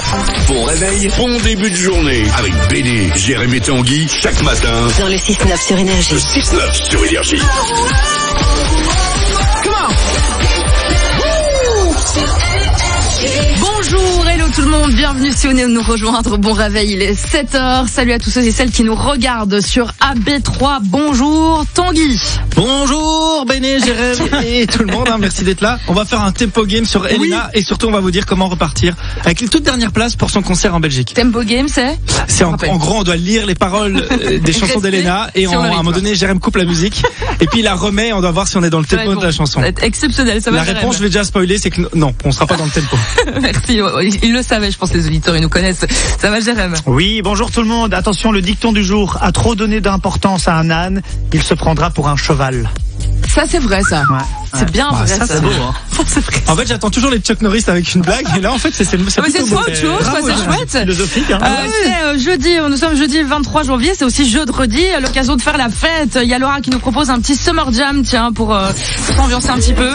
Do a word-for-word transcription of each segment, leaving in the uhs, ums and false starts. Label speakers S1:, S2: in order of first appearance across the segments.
S1: Bon réveil, bon début de journée. Avec Béné, Jérémy et Tanguy, chaque matin.
S2: Dans le six neuf sur Énergie.
S1: Le six neuf sur Énergie.
S3: Bonjour, hello tout le monde, bienvenue si vous venez nous rejoindre. Bon réveil, il est sept heures. Salut à tous ceux et celles qui nous regardent sur A B trois. Bonjour Tanguy.
S4: Bonjour Béné, Jérémy et tout le monde, hein, merci d'être là. On va faire un tempo game sur Elena oui. Et surtout on va vous dire comment repartir avec les toutes dernières places pour son concert en Belgique.
S3: Tempo game c'est
S4: C'est en, en gros on doit lire les paroles euh, des chansons d'Elena et en, à un moment donné Jérémy coupe la musique et puis il la remet et on doit voir si on est dans le tempo bon. de la chanson.
S3: C'est exceptionnel, ça va.
S4: La
S3: Jérémy.
S4: Réponse je vais déjà spoiler, c'est que non, on sera pas dans le tempo.
S3: Merci, ils le savaient, je pense les auditeurs ils nous connaissent. Ça va Jérémy?
S5: Oui, bonjour tout le monde. Attention, le dicton du jour: à trop donner d'importance à un âne, il se prendra pour un cheval.
S3: Ça c'est vrai ça. Ouais. C'est ouais. bien bah, vrai ça.
S5: ça. C'est beau hein.
S3: Ça c'est vrai.
S4: En fait, j'attends toujours les Chuck Norris avec une blague et là en fait c'est c'est
S3: c'est, c'est soit autre chose, soit c'est chouette.
S5: Philosophique hein.
S3: Euh, ouais. C'est euh, jeudi, nous sommes jeudi vingt-trois janvier, c'est aussi jeudi, à l'occasion de faire la fête. Il y a Laura qui nous propose un petit summer jam tiens pour euh, s'ambiancer un petit peu.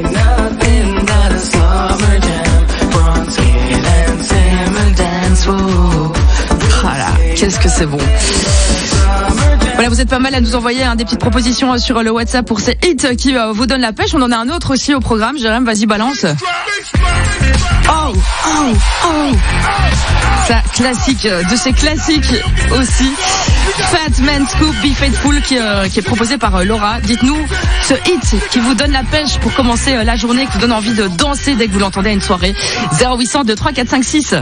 S3: Voilà, qu'est-ce que c'est bon. Voilà, vous êtes pas mal à nous envoyer hein, des petites propositions sur le WhatsApp pour ces hits qui euh, vous donnent la pêche. On en a un autre aussi au programme. Jérémy, vas-y, balance. Oh, oh, oh. Ça, classique, de ces classiques aussi. Fat Man Scoop, Be Faithful, qui, euh, qui est proposé par euh, Laura. Dites-nous ce hit qui vous donne la pêche pour commencer euh, la journée, qui vous donne envie de danser dès que vous l'entendez à une soirée. zéro huit cent deux trois quatre cinq six.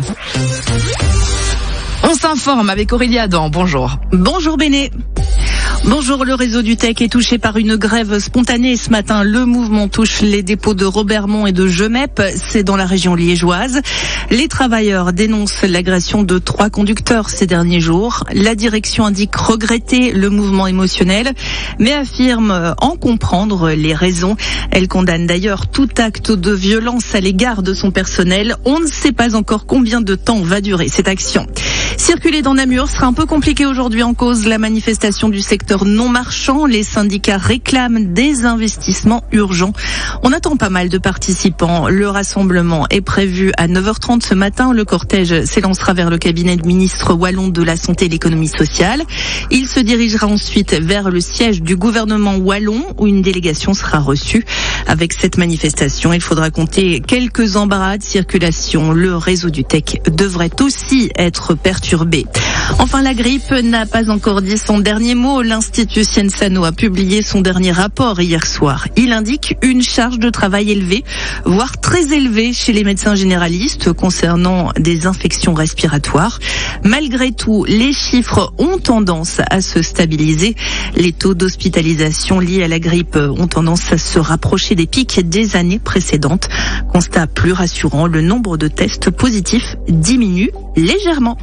S3: On s'informe avec Aurélie Adam. Bonjour.
S6: Bonjour Béné. Bonjour, le réseau du Tech est touché par une grève spontanée ce matin. Le mouvement touche les dépôts de Robermont et de Gemep, c'est dans la région liégeoise. Les travailleurs dénoncent l'agression de trois conducteurs ces derniers jours. La direction indique regretter le mouvement émotionnel, mais affirme en comprendre les raisons. Elle condamne d'ailleurs tout acte de violence à l'égard de son personnel. On ne sait pas encore combien de temps va durer cette action. Circuler dans Namur sera un peu compliqué aujourd'hui en cause la manifestation du secteur non marchand. Les syndicats réclament des investissements urgents. On attend pas mal de participants. Le rassemblement est prévu à neuf heures trente ce matin. Le cortège s'élancera vers le cabinet du ministre wallon de la Santé et de l'Économie sociale. Il se dirigera ensuite vers le siège du gouvernement wallon où une délégation sera reçue. Avec cette manifestation, il faudra compter quelques embarras de circulation. Le réseau du Tech devrait aussi être perturbé. Enfin, la grippe n'a pas encore dit son dernier mot. L'Institut Sciensano a publié son dernier rapport hier soir. Il indique une charge de travail élevée, voire très élevée chez les médecins généralistes concernant des infections respiratoires. Malgré tout, les chiffres ont tendance à se stabiliser. Les taux d'hospitalisation liés à la grippe ont tendance à se rapprocher des pics des années précédentes. Constat plus rassurant, le nombre de tests positifs diminue légèrement.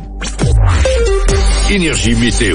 S1: Énergie météo.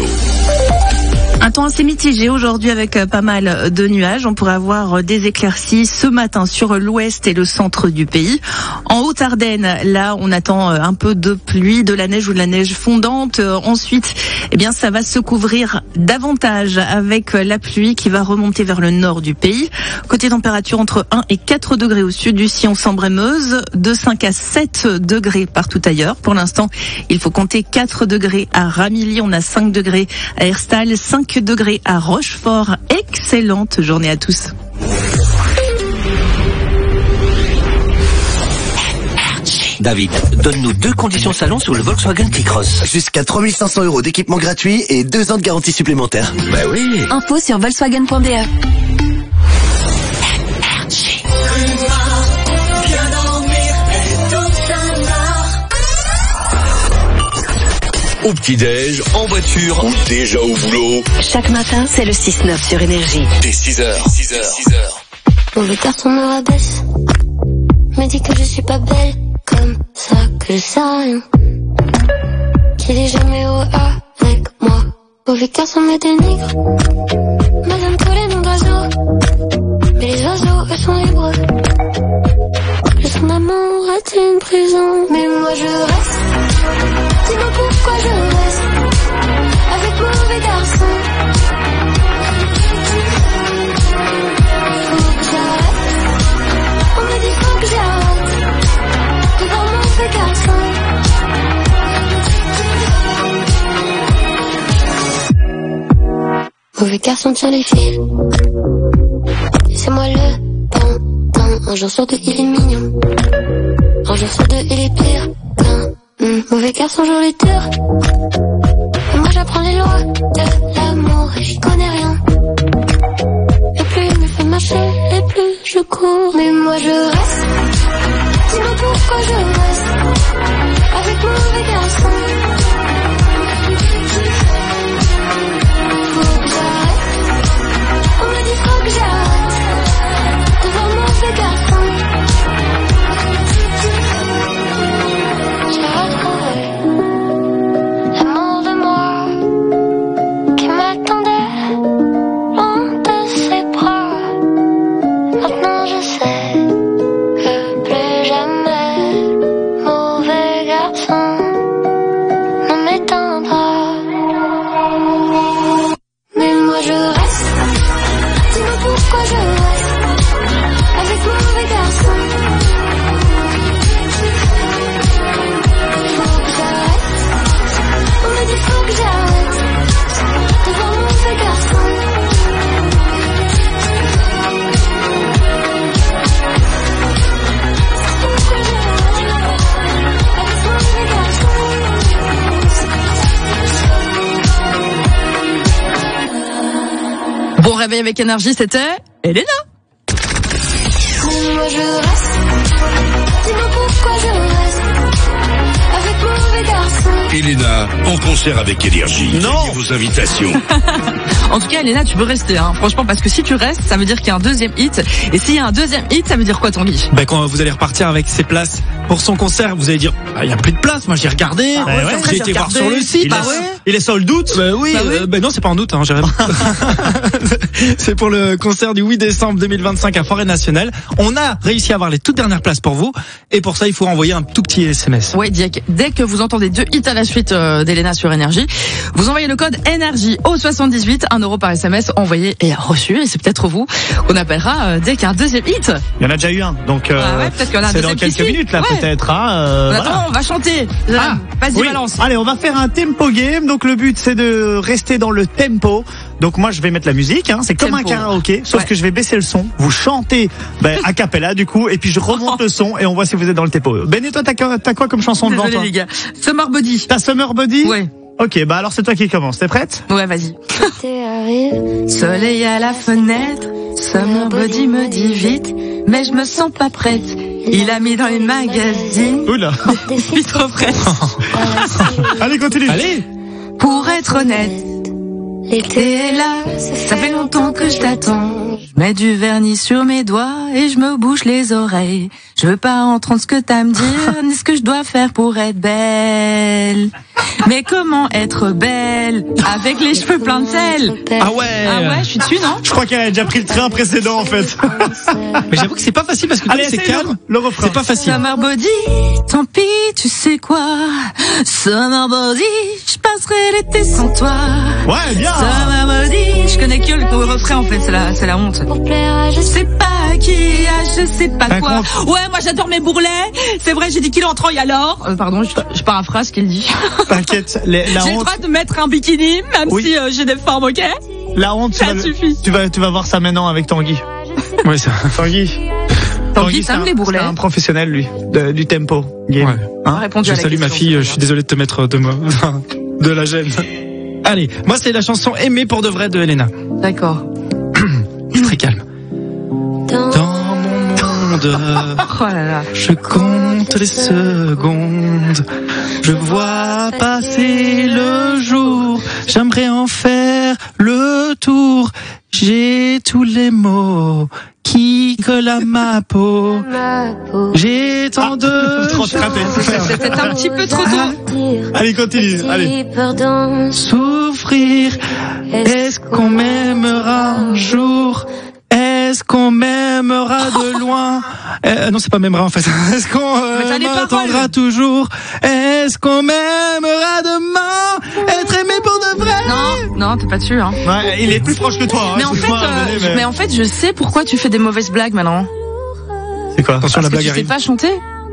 S6: Un temps assez mitigé aujourd'hui avec pas mal de nuages. On pourrait avoir des éclaircies ce matin sur l'ouest et le centre du pays. En Haute-Ardenne, là, on attend un peu de pluie, de la neige ou de la neige fondante. Ensuite, eh bien, ça va se couvrir davantage avec la pluie qui va remonter vers le nord du pays. Côté température, entre un et quatre degrés au sud du sillon Sambre-et-Meuse, de cinq à sept degrés partout ailleurs. Pour l'instant, il faut compter quatre degrés à Ramilly, on a cinq degrés à Herstal, cinq degrés à Rochefort. Excellente journée à tous.
S7: David, donne-nous deux conditions salon sur le Volkswagen T-Cross.
S8: Jusqu'à trois mille cinq cents euros d'équipement gratuit et deux ans de garantie supplémentaire.
S7: Bah oui.
S2: Info sur Volkswagen point b e.
S1: Au petit-déj, en voiture ou déjà au boulot.
S2: Chaque matin, c'est le six neuf sur Énergie.
S1: Dès six heures. six heures. six heures.
S9: Mauvais garçon me rabaisse. Me dit que je suis pas belle. Comme ça que je sais rien. Qu'il est jamais haut avec moi. Mauvais garçon me dénigre. Me donne tous les noms d'oiseaux. Mais les oiseaux, eux sont libres. Et son amour est une prison. Mais moi je reste. Dis-moi pourquoi je reste avec mauvais garçon. Faut que j'arrête. On me dit faut que j'arrête de voir mauvais garçon. Mauvais garçon tire les fils. C'est moi le pantin. Un jour sur deux, il est mignon. Un jour sur deux, il est pire qu'un mmh. Mauvais garçon joue les durs. Et moi j'apprends les lois de l'amour et j'y connais rien. Et plus il me fait marcher, et plus je cours. Mais moi je reste. Dis-moi pourquoi je reste avec mon mauvais garçon. Faut que j'arrête. On me dit faut que j'arrête de voir mon mauvais garçon. J'ai retrouvé l'amour de moi qui m'attendait loin de ses bras. Maintenant je sais que plus jamais mauvais garçon ne m'éteindra. Mais moi je reste. Dis-moi pourquoi je reste avec mon mauvais garçon. Faut que j'arrête. On me dit faut que j'arrête de voir mon mauvais garçon. Pourquoi je reste avec mon mauvais garçon.
S3: Bon réveil avec énergie, c'était Elena.
S9: Mais moi je reste. Dis-moi pourquoi je reste avec mon mauvais garçon.
S1: Elena, en concert avec Énergie.
S5: Non.
S1: Gagnez vos invitations.
S3: En tout cas, Elena, tu peux rester, hein. Franchement, parce que si tu restes, ça veut dire qu'il y a un deuxième hit. Et s'il y a un deuxième hit, ça veut dire quoi, Tanguy?
S4: Ben, quand vous allez repartir avec ces places pour son concert, vous allez dire, ah, il y a plus de place. Moi, j'ai regardé.
S5: Ah, ouais,
S4: j'ai été voir sur le site.
S5: Il,
S4: Bah
S5: est,
S4: ouais.
S5: il est sold out.
S4: Ben oui,
S3: Bah oui.
S4: euh, ben non, c'est pas en doute, hein, Jérémy. C'est pour le concert du huit décembre deux mille vingt-cinq à Forêt Nationale. On a réussi à avoir les toutes dernières places pour vous. Et pour ça, il faut envoyer un tout petit S M S.
S3: Ouais, dès que, dès que vous entendez deux hits à la suite euh, d'Elena sur Énergie, vous envoyez le code énergie au soixante-dix-huit, un euro par S M S envoyé et reçu. Et c'est peut-être vous qu'on appellera euh, dès qu'il y a un deuxième hit.
S5: Il y en a déjà eu un, donc euh,
S3: Ah ouais, peut-être qu'il y en a un
S5: c'est dans
S3: deuxième qui
S5: quelques
S3: suit.
S5: minutes là,
S3: Ouais.
S5: peut-être. Hein, euh,
S3: Attends,
S5: voilà.
S3: on va chanter.
S5: Ah,
S3: Vas-y,
S5: oui.
S3: balance.
S5: Allez, on va faire un tempo game. Donc le but c'est de rester dans le tempo. Donc moi je vais mettre la musique. Hein. C'est comme
S3: Tempo.
S5: un karaoké, sauf
S3: Ouais.
S5: que je vais baisser le son. Vous chantez ben, a cappella du coup, et puis je remonte le son et on voit si vous êtes dans le tempo. Ben et toi t'as, t'as quoi comme chanson devant
S3: Désolé
S5: toi?
S3: les gars. Summer Body.
S5: T'as Summer Body?
S3: Ouais.
S5: Ok, bah alors c'est toi qui commence. T'es prête?
S3: Ouais, vas-y.
S9: L'été arrive.
S3: Soleil à la fenêtre, Summer Body me dit vite, mais je me sens pas prête. Il a mis dans les magazines,
S5: Oula.
S9: Des
S3: je suis trop prête.
S5: Allez, continue.
S4: Allez.
S3: Pour être honnête,
S9: L'été
S3: t'es là, ça fait longtemps que je t'attends. Je mets du vernis sur mes doigts et je me bouche les oreilles. Je veux pas entendre ce que t'as à me dire, ni ce que je dois faire pour être belle. Mais comment être belle avec les cheveux pleins de sel?
S4: Ah ouais.
S3: Ah ouais, je suis dessus, non?
S5: Je crois qu'elle a déjà pris le train précédent en fait.
S4: Mais j'avoue que c'est pas facile parce que
S5: Allez,
S4: comme c'est
S5: essaye
S4: calme,
S5: le, le refrain.
S4: c'est pas facile.
S3: Summer Body, tant pis, tu sais quoi? Summer Body, je passerai l'été sans toi.
S5: Ouais, bien.
S3: Summer Body, je connais que le refrain en fait, c'est la, c'est la honte.
S9: pour plaire à je
S3: Je sais pas qui, ah, je sais pas
S5: Un
S3: quoi.
S5: compte.
S3: Ouais, moi j'adore mes bourrelets. C'est vrai, j'ai dix kilos en et alors euh, Pardon, je, je paraphrase ce qu'il dit.
S5: T'inquiète, les- la
S3: J'ai le
S5: honte,
S3: droit de mettre un bikini, même
S5: Oui.
S3: si euh, j'ai des formes, ok?
S5: la honte, tu
S3: Ça
S5: vas, le-
S3: suffit.
S5: tu vas, tu vas voir ça maintenant avec Tanguy.
S4: Ouais, ça.
S5: Tanguy.
S3: Tanguy,
S5: c'est
S3: t'aimes
S5: un-
S3: les bourrelets?
S5: C'est un professionnel lui, de- du tempo. Game.
S4: Ouais.
S5: Hein
S3: Répondu
S4: Je
S3: à la
S4: salue ma
S3: question,
S4: fille,
S3: c'est
S4: je suis désolé de te mettre de, moi, de la gêne. Allez, moi c'est la chanson Aimée pour de vrai de Elena.
S3: bien. D'accord.
S4: Je suis très calme.
S9: dans
S4: Dans mon monde,
S3: Oh là là.
S4: je compte les secondes. Je vois passer le jour. J'aimerais en faire le tour. J'ai tous les mots qui collent à ma peau.
S9: ma peau.
S4: J'ai tant de
S5: Trop
S4: choses
S5: frappé.
S3: C'est peut-être un petit peu trop tôt.
S9: Dire
S5: Allez, continue. Allez.
S9: si peur dans
S4: souffrir. Est-ce qu'on m'aimera un jour? Est-ce qu'on m'aimera de loin? euh, Non, c'est pas m'aimera en fait. Est-ce qu'on euh,
S3: Mais t'as les
S4: m'attendra
S3: paroles.
S4: toujours? Est-ce qu'on m'aimera demain? Être aimé pour de vrai?
S3: Non, non, t'es pas dessus, hein.
S5: Ouais, il est plus proche que toi. Hein,
S3: Mais en fait,
S5: excuse-moi,
S3: euh,
S5: René,
S3: je-
S5: mais-
S3: mais en fait, je sais pourquoi tu fais des mauvaises blagues maintenant.
S5: C'est quoi?
S4: Attention,
S3: Parce
S4: la
S3: que
S4: blague
S3: tu sais
S4: arrive.
S3: pas chanter.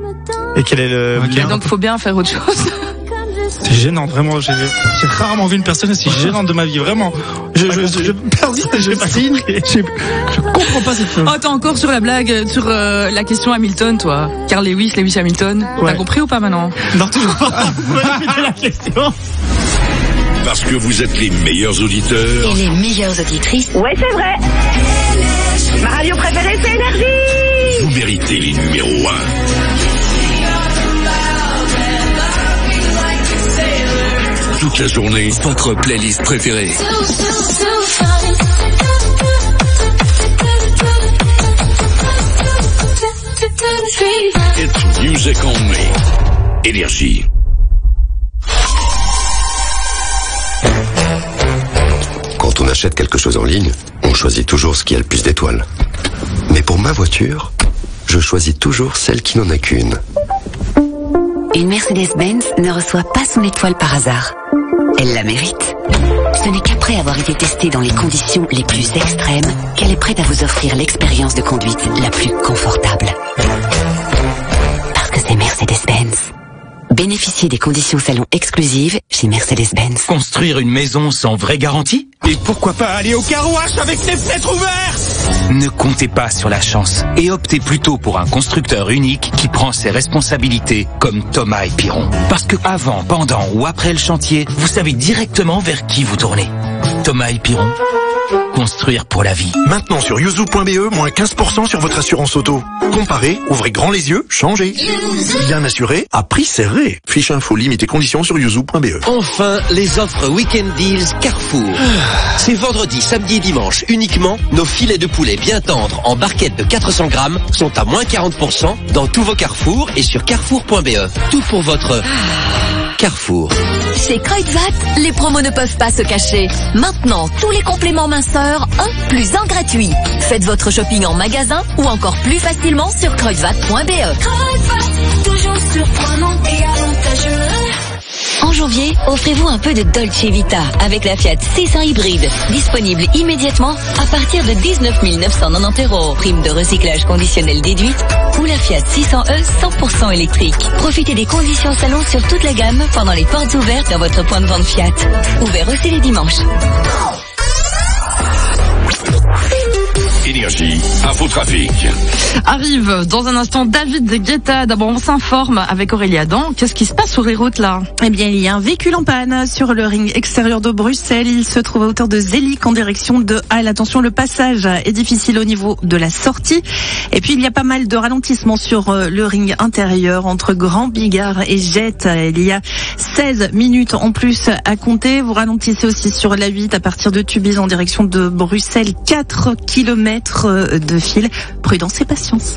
S5: Et quel est le
S4: Ok.
S5: lien?
S3: Donc faut bien faire autre chose.
S4: C'est gênant, vraiment. J'ai j'ai rarement vu une personne aussi gênante de ma vie, vraiment. Je Je, je, je, je persiste, je signe. Je, je comprends pas cette chose.
S3: Oh, t'es encore sur la blague, sur euh, la question Hamilton, toi. Carl Lewis, Lewis Hamilton.
S5: Ouais.
S3: T'as compris ou pas maintenant?
S5: Non, toujours pas. Vous pouvez répéter la question.
S1: Parce que vous êtes les meilleurs auditeurs.
S2: Et les meilleures auditrices.
S10: Ouais, c'est vrai. Ma radio préférée, c'est Énergie.
S1: Vous méritez les numéros un. Toute la journée, votre playlist préférée. It's music only. Énergie.
S11: Quand on achète quelque chose en ligne, on choisit toujours ce qui a le plus d'étoiles. Mais pour ma voiture, je choisis toujours celle qui n'en a qu'une.
S2: Une Mercedes-Benz ne reçoit pas son étoile par hasard. Elle la mérite. Ce n'est qu'après avoir été testée dans les conditions les plus extrêmes qu'elle est prête à vous offrir l'expérience de conduite la plus confortable. Parce que c'est Mercedes-Benz. Bénéficiez des conditions salon exclusives chez Mercedes-Benz.
S7: Construire une maison sans vraie garantie?
S12: Et pourquoi pas aller au car wash avec les fenêtres ouvertes?
S7: Ne comptez pas sur la chance et optez plutôt pour un constructeur unique qui prend ses responsabilités comme Thomas et Piron. Parce que avant, pendant ou après le chantier, vous savez directement vers qui vous tournez. Thomas et Piron, construire pour la vie.
S12: Maintenant sur yuzu point be, moins quinze pour cent sur votre assurance auto. Comparez, ouvrez grand les yeux, changez. Bien assuré, à prix serré. Fiche info, limite et conditions sur yuzu point be.
S13: Enfin, les offres Weekend Deals Carrefour. C'est vendredi, samedi et dimanche uniquement. Nos filets de poulet bien tendres en barquette de quatre cents grammes sont à moins quarante pour cent dans tous vos Carrefour et sur carrefour point be. Tout pour votre Carrefour.
S14: Chez Kreutzwald, les promos ne peuvent pas se cacher. Maintenant, tous les compléments minceurs, un plus un gratuit. Faites votre shopping en magasin ou encore plus facilement sur kreutzwald point be.
S9: Kreutzwald, toujours surprenant et avantageux.
S14: En janvier, offrez-vous un peu de Dolce Vita avec la Fiat six cents hybride, disponible immédiatement à partir de dix-neuf mille neuf cent quatre-vingt-dix euros. Prime de recyclage conditionnelle déduite ou la Fiat six cents E cent pour cent électrique. Profitez des conditions salon sur toute la gamme pendant les portes ouvertes dans votre point de vente Fiat. Ouvert aussi les dimanches.
S1: Énergie, infotrafic.
S3: Arrive dans un instant David Guetta. D'abord, on s'informe avec Aurélie Adam. Qu'est-ce qui se passe sur les routes là?
S6: Eh bien, il y a un véhicule en panne sur le ring extérieur de Bruxelles. Il se trouve à hauteur de Zélic en direction de Halle. Attention, le passage est difficile au niveau de la sortie. Et puis, il y a pas mal de ralentissements sur le ring intérieur entre Grand Bigard et Jette. Il y a seize minutes en plus à compter. Vous ralentissez aussi sur l'A huit à partir de Tubize en direction de Bruxelles. quatre kilomètres de fil. Prudence et patience.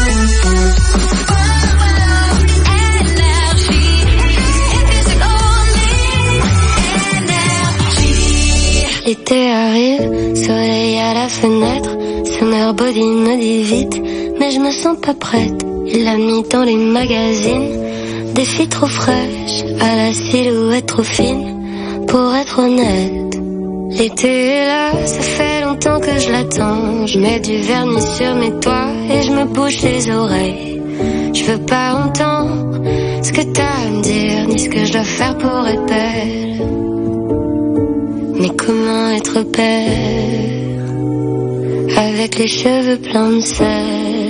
S9: L'été arrive, soleil à la fenêtre. Summer body me dit vite, mais je me sens pas prête. Il l'a mis dans les magazines, des filles trop fraîches, à la silhouette trop fine, pour être honnête. L'été est là, ça fait longtemps que je l'attends. Je mets du vernis sur mes doigts et je me bouche les oreilles. Je veux pas entendre ce que t'as à me dire, ni ce que je dois faire pour être belle. Mais comment être belle avec les cheveux pleins de sel?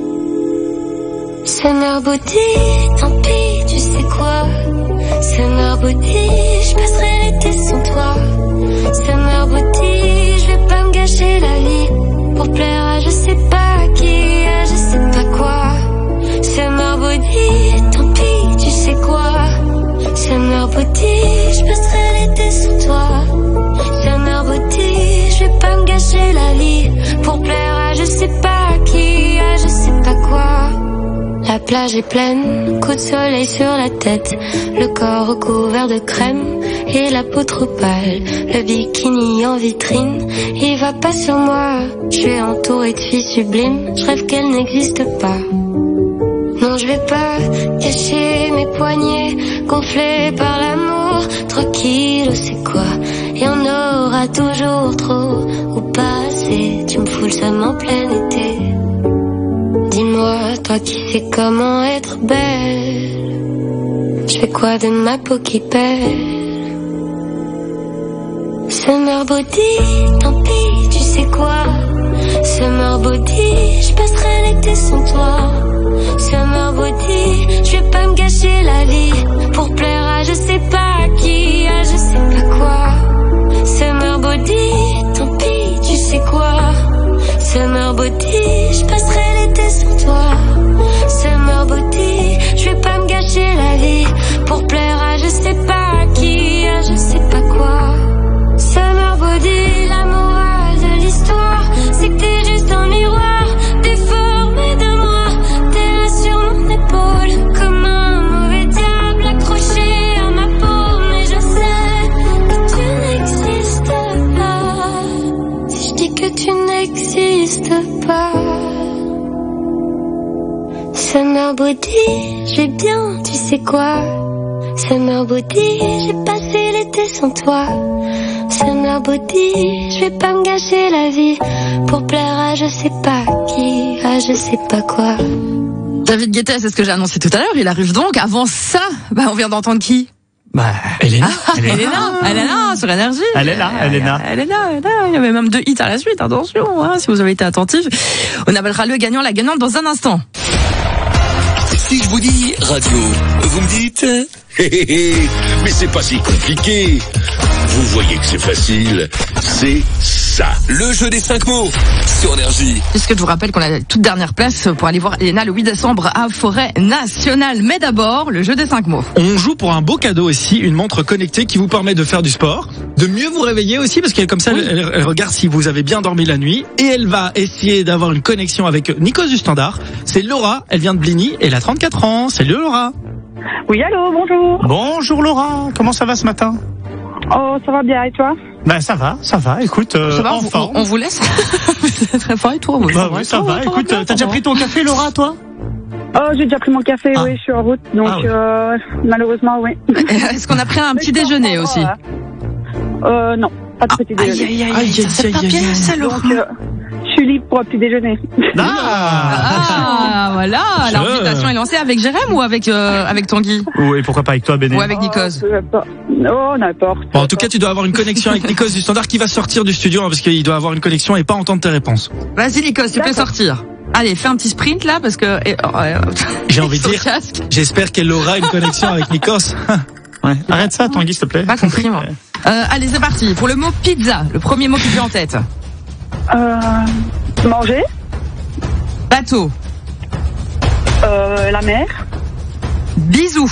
S9: Summer body, tant pis, tu sais quoi? Summer body, je passerai l'été sans toi. Summer body, je vais pas me gâcher la vie pour plaire à je sais pas qui, à je sais pas quoi. Summer body, tant pis, tu sais quoi? Summer body, je passerai l'été sans toi. Summer body, je vais pas me gâcher la vie pour plaire à je sais pas qui, à je sais pas quoi. La plage est pleine, coup de soleil sur la tête, le corps recouvert de crème et la peau trop pâle, le bikini en vitrine, il va pas sur moi, je suis entourée de filles sublimes, je rêve qu'elles n'existent pas. Non, je vais pas cacher mes poignets, gonflés par l'amour, trois kilos c'est quoi? Y en aura toujours trop, ou pas assez, tu me fous le seum en plein été. Dis-moi, toi qui sais comment être belle, je fais quoi de ma peau qui pèle? Summer body, tant pis, tu sais quoi. Summer body, je passerai l'été sans toi. Summer body, je vais pas me gâcher la vie pour plaire à je sais pas qui, à je sais pas quoi. Summer body, tant pis, tu sais quoi. Summer body, je passerai l'été sans toi. Summer body, je vais pas me gâcher la vie pour plaire à je sais pas qui, à je sais pas quoi. Summer body, la morale de l'histoire, c'est que t'es juste un miroir déformé de moi. T'es là sur mon épaule comme un mauvais diable accroché à ma peau. Mais je sais que tu n'existes pas. Si je dis que tu n'existes pas. Summer body, je vais bien, tu sais quoi. Summer body, j'ai passé l'été sans toi. Summer body, je vais pas me gâcher la vie pour plaire à je sais pas qui, à je sais pas quoi.
S3: David Guetta, c'est ce que j'ai annoncé tout à l'heure, il arrive donc. Avant ça, bah on vient d'entendre qui?
S5: Bah, Elena.
S3: Ah, elle est là, elle est là, sur Énergie.
S5: Elle est là, elle est là.
S3: Elle est là, elle est là. Il y avait même deux hits à la suite, attention, hein, si vous avez été attentifs. On appellera le gagnant, la gagnante dans un instant.
S1: Si je vous dis radio, vous me dites mais c'est pas si compliqué. Vous voyez que c'est facile. C'est ça.
S13: Le jeu des cinq mots sur Énergie.
S3: Puisque je vous rappelle qu'on a la toute dernière place pour aller voir Elena le huit décembre à Forêt Nationale. Mais d'abord, le jeu des cinq mots.
S4: On joue pour un beau cadeau aussi, une montre connectée qui vous permet de faire du sport, de mieux vous réveiller aussi, parce qu'elle comme ça, oui. elle, elle regarde si vous avez bien dormi la nuit, et elle va essayer d'avoir une connexion avec Nikos du Standard. C'est Laura, elle vient de Bligny, elle a trente-quatre ans. Salut Laura.
S15: Oui, allô, bonjour.
S5: Bonjour Laura, comment ça va ce matin?
S15: Oh, ça va bien, et toi?
S5: Ben ça va, ça va, écoute, euh,
S3: ça va,
S5: en
S3: on,
S5: forme.
S3: On vous laisse. Vous êtes très fort, et toi?
S5: Oui, bah, oui, ça, ça va, écoute, t'as déjà pris ton café Laura, toi?
S15: Oh, j'ai déjà pris mon café, ah. oui, je suis en route, donc ah, oui. euh, malheureusement, oui.
S3: Est-ce qu'on a pris un petit déjeuner aussi?
S15: Euh, non, pas de petit
S3: ah,
S15: déjeuner.
S3: Aïe, aïe, aïe, aïe, c'est pas bien, ça, Laura.
S15: Donc, euh, je suis libre pour un petit déjeuner.
S3: Ah, ah voilà, l'invitation est lancée avec Jérém ou avec euh, avec Tanguy?
S5: Oui, pourquoi pas avec toi, Béné?
S3: Ou avec Nikos?
S15: Oh, n'importe.
S4: Bon, en tout cas, tu dois avoir une connexion avec Nikos du Standard qui va sortir du studio, hein, parce qu'il doit avoir une connexion et pas entendre tes réponses.
S3: Vas-y Nikos, tu peux sortir. Allez, fais un petit sprint là, parce que... Et, oh, euh,
S4: j'ai envie de dire, j'espère qu'elle aura une connexion avec Nikos.
S5: Ouais. Arrête ça, Tanguy, s'il te plaît.
S3: Pas compris, moi. Euh, allez, c'est parti. Pour le mot pizza, le premier mot qui te vient en tête.
S15: Euh, manger.
S3: Bateau.
S15: Euh, la mer.
S3: Bisous.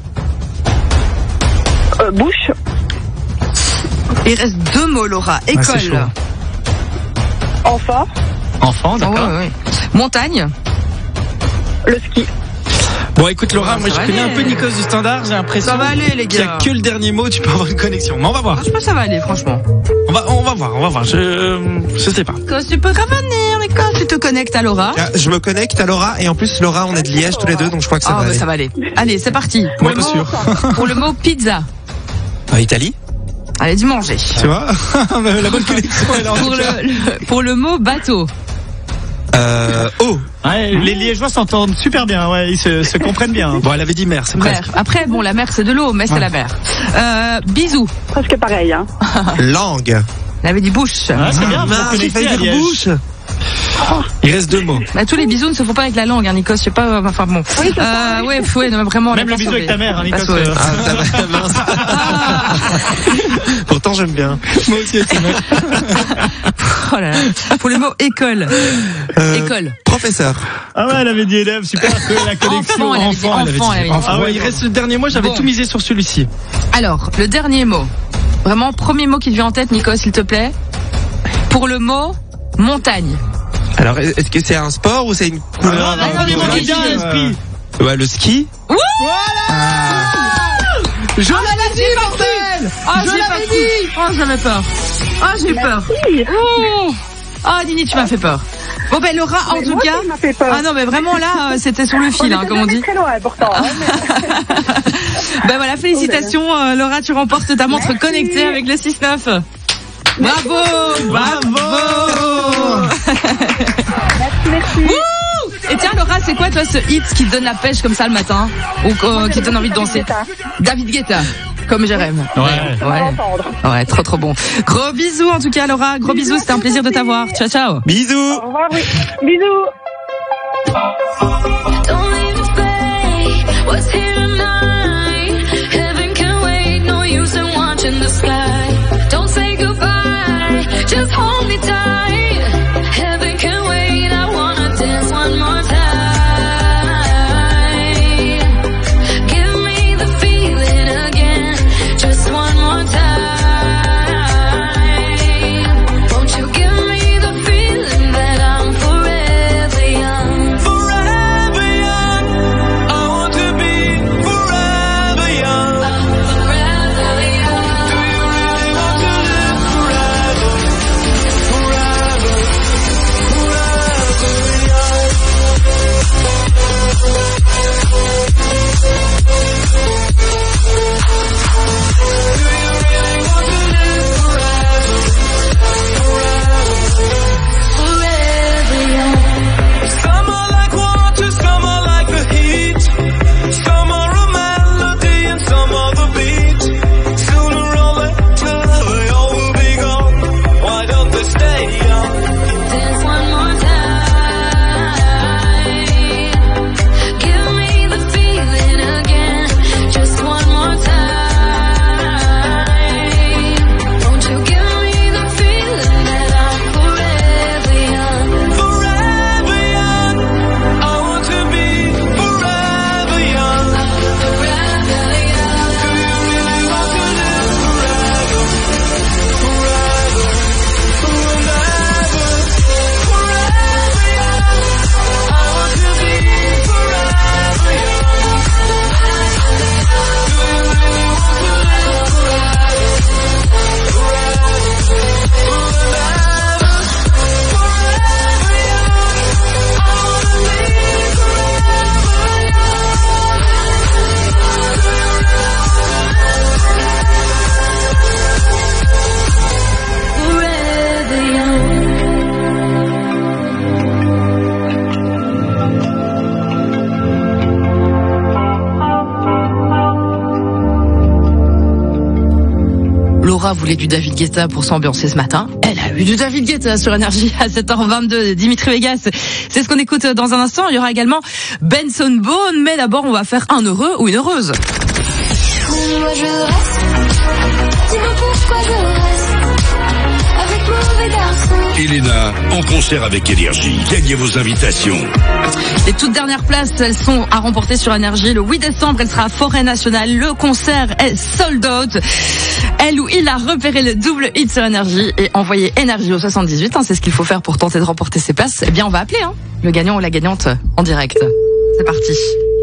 S15: Euh, bouche.
S3: Il reste deux mots, Laura. École.
S15: Ah, enfant.
S5: Enfant, d'accord.
S3: Oh, ouais, ouais. Montagne.
S15: Le ski.
S4: Bon, écoute Laura, moi je connais aller. un peu Nikos du Standard, j'ai l'impression
S3: ça va aller, les gars.
S4: qu'il n'y a que le dernier mot, tu peux avoir une connexion. Mais on va voir.
S3: Franchement, ça va aller, franchement.
S4: On va, on va voir, on va voir. Je, je sais pas.
S3: Nikos, tu peux revenir, Nikos, tu te connectes à Laura.
S16: Ah, je me connecte à Laura et en plus Laura, on est de Liège tous les deux, donc je crois que ça
S3: ah,
S16: va
S3: bah,
S16: aller.
S3: ça va aller. Allez, c'est parti. Pour
S4: moi
S3: le
S4: pas
S3: mot,
S4: sûr.
S3: Pour le mot pizza.
S16: En Italie.
S3: Allez, du manger.
S4: Tu vois, la bonne connexion est là.
S3: Pour le, le, pour le mot bateau.
S16: Euh, oh.
S5: Ouais, les Liégeois s'entendent super bien, ouais, ils se, se comprennent bien.
S4: Bon, elle avait dit mer, c'est presque.
S3: Après, bon, la mer c'est de l'eau, mais c'est ouais. la mer. Euh, bisous.
S15: Presque pareil, hein.
S16: Langue.
S3: Elle avait dit bouche.
S5: Ah, c'est bien, vous
S16: ah, j'ai failli dire bouche.
S4: Il reste deux mots.
S3: Bah, tous les bisous ne se font pas avec la langue, hein, Nikos, je sais pas, enfin bon.
S15: Oui,
S3: euh, ouais, ouais, non, vraiment.
S5: Même le bisou avec ta mère, hein, Nikos. Euh...
S16: Ah, pourtant, j'aime bien.
S4: Moi aussi, c'est vrai.
S3: Oh là là. Pour le mot école. Euh, école.
S16: Professeur.
S5: Ah ouais, elle avait dit élève, super, la connexion.
S3: Enfant, elle avait dit enfant, elle avait dit
S4: elle avait dit enfant. Ah ouais, il reste le dernier mot, j'avais bon. tout misé sur celui-ci.
S3: Alors, le dernier mot. Vraiment, premier mot qui te vient en tête, Nikos, s'il te plaît. Pour le mot montagne.
S16: Alors, est-ce que c'est un sport ou c'est une couleur?
S5: Ah, non, non, non, bien l'esprit.
S16: Ouais, le ski.
S3: Ouh
S4: voilà. Ah. Je
S3: oh, l'avais dit, bordel. Oh, je l'avais dit. Oh, j'avais peur. Oh, j'ai eu peur. Oh, oh, Nini, tu m'as fait peur. Bon ben Laura, en mais tout cas,
S15: fait peur.
S3: ah non mais vraiment là, c'était sur le fil, on hein, comme on dit.
S15: Très loin, pourtant. Hein, mais...
S3: ben voilà, félicitations, euh, Laura, tu remportes ta montre Merci. connectée avec le six neuf. Bravo, bravo.
S15: Merci, merci.
S3: Ouh et tiens Laura, c'est quoi toi ce hit qui te donne la pêche comme ça le matin ou euh, qui te donne envie de danser?
S15: Guetta.
S3: David Guetta. comme Jérém.
S5: Ouais.
S3: Ouais. Ouais, trop trop bon. Gros bisous en tout cas Laura, gros bisous, c'était un plaisir de t'avoir. Ciao ciao.
S5: Bisous.
S15: Au revoir, oui. Bisous.
S3: Laura voulait du David Guetta pour s'ambiancer ce matin. Elle a eu du David Guetta sur Énergie à sept heures vingt-deux. Dimitri Vegas, c'est ce qu'on écoute dans un instant. Il y aura également Benson Boone, mais d'abord on va faire un heureux ou une heureuse.
S9: Moi je reste, dis-moi pourquoi je reste avec mauvais garçon.
S1: Elena, en concert avec Énergie. Gagnez vos invitations.
S3: Les toutes dernières places, elles sont à remporter sur Énergie. Le huit décembre, elle sera à Forêt Nationale. Le concert est sold out. Elle ou il a repéré le double hit sur Énergie et envoyé Énergie au soixante-dix-huit. Hein, c'est ce qu'il faut faire pour tenter de remporter ses places. Eh bien, on va appeler hein, le gagnant ou la gagnante en direct. C'est parti.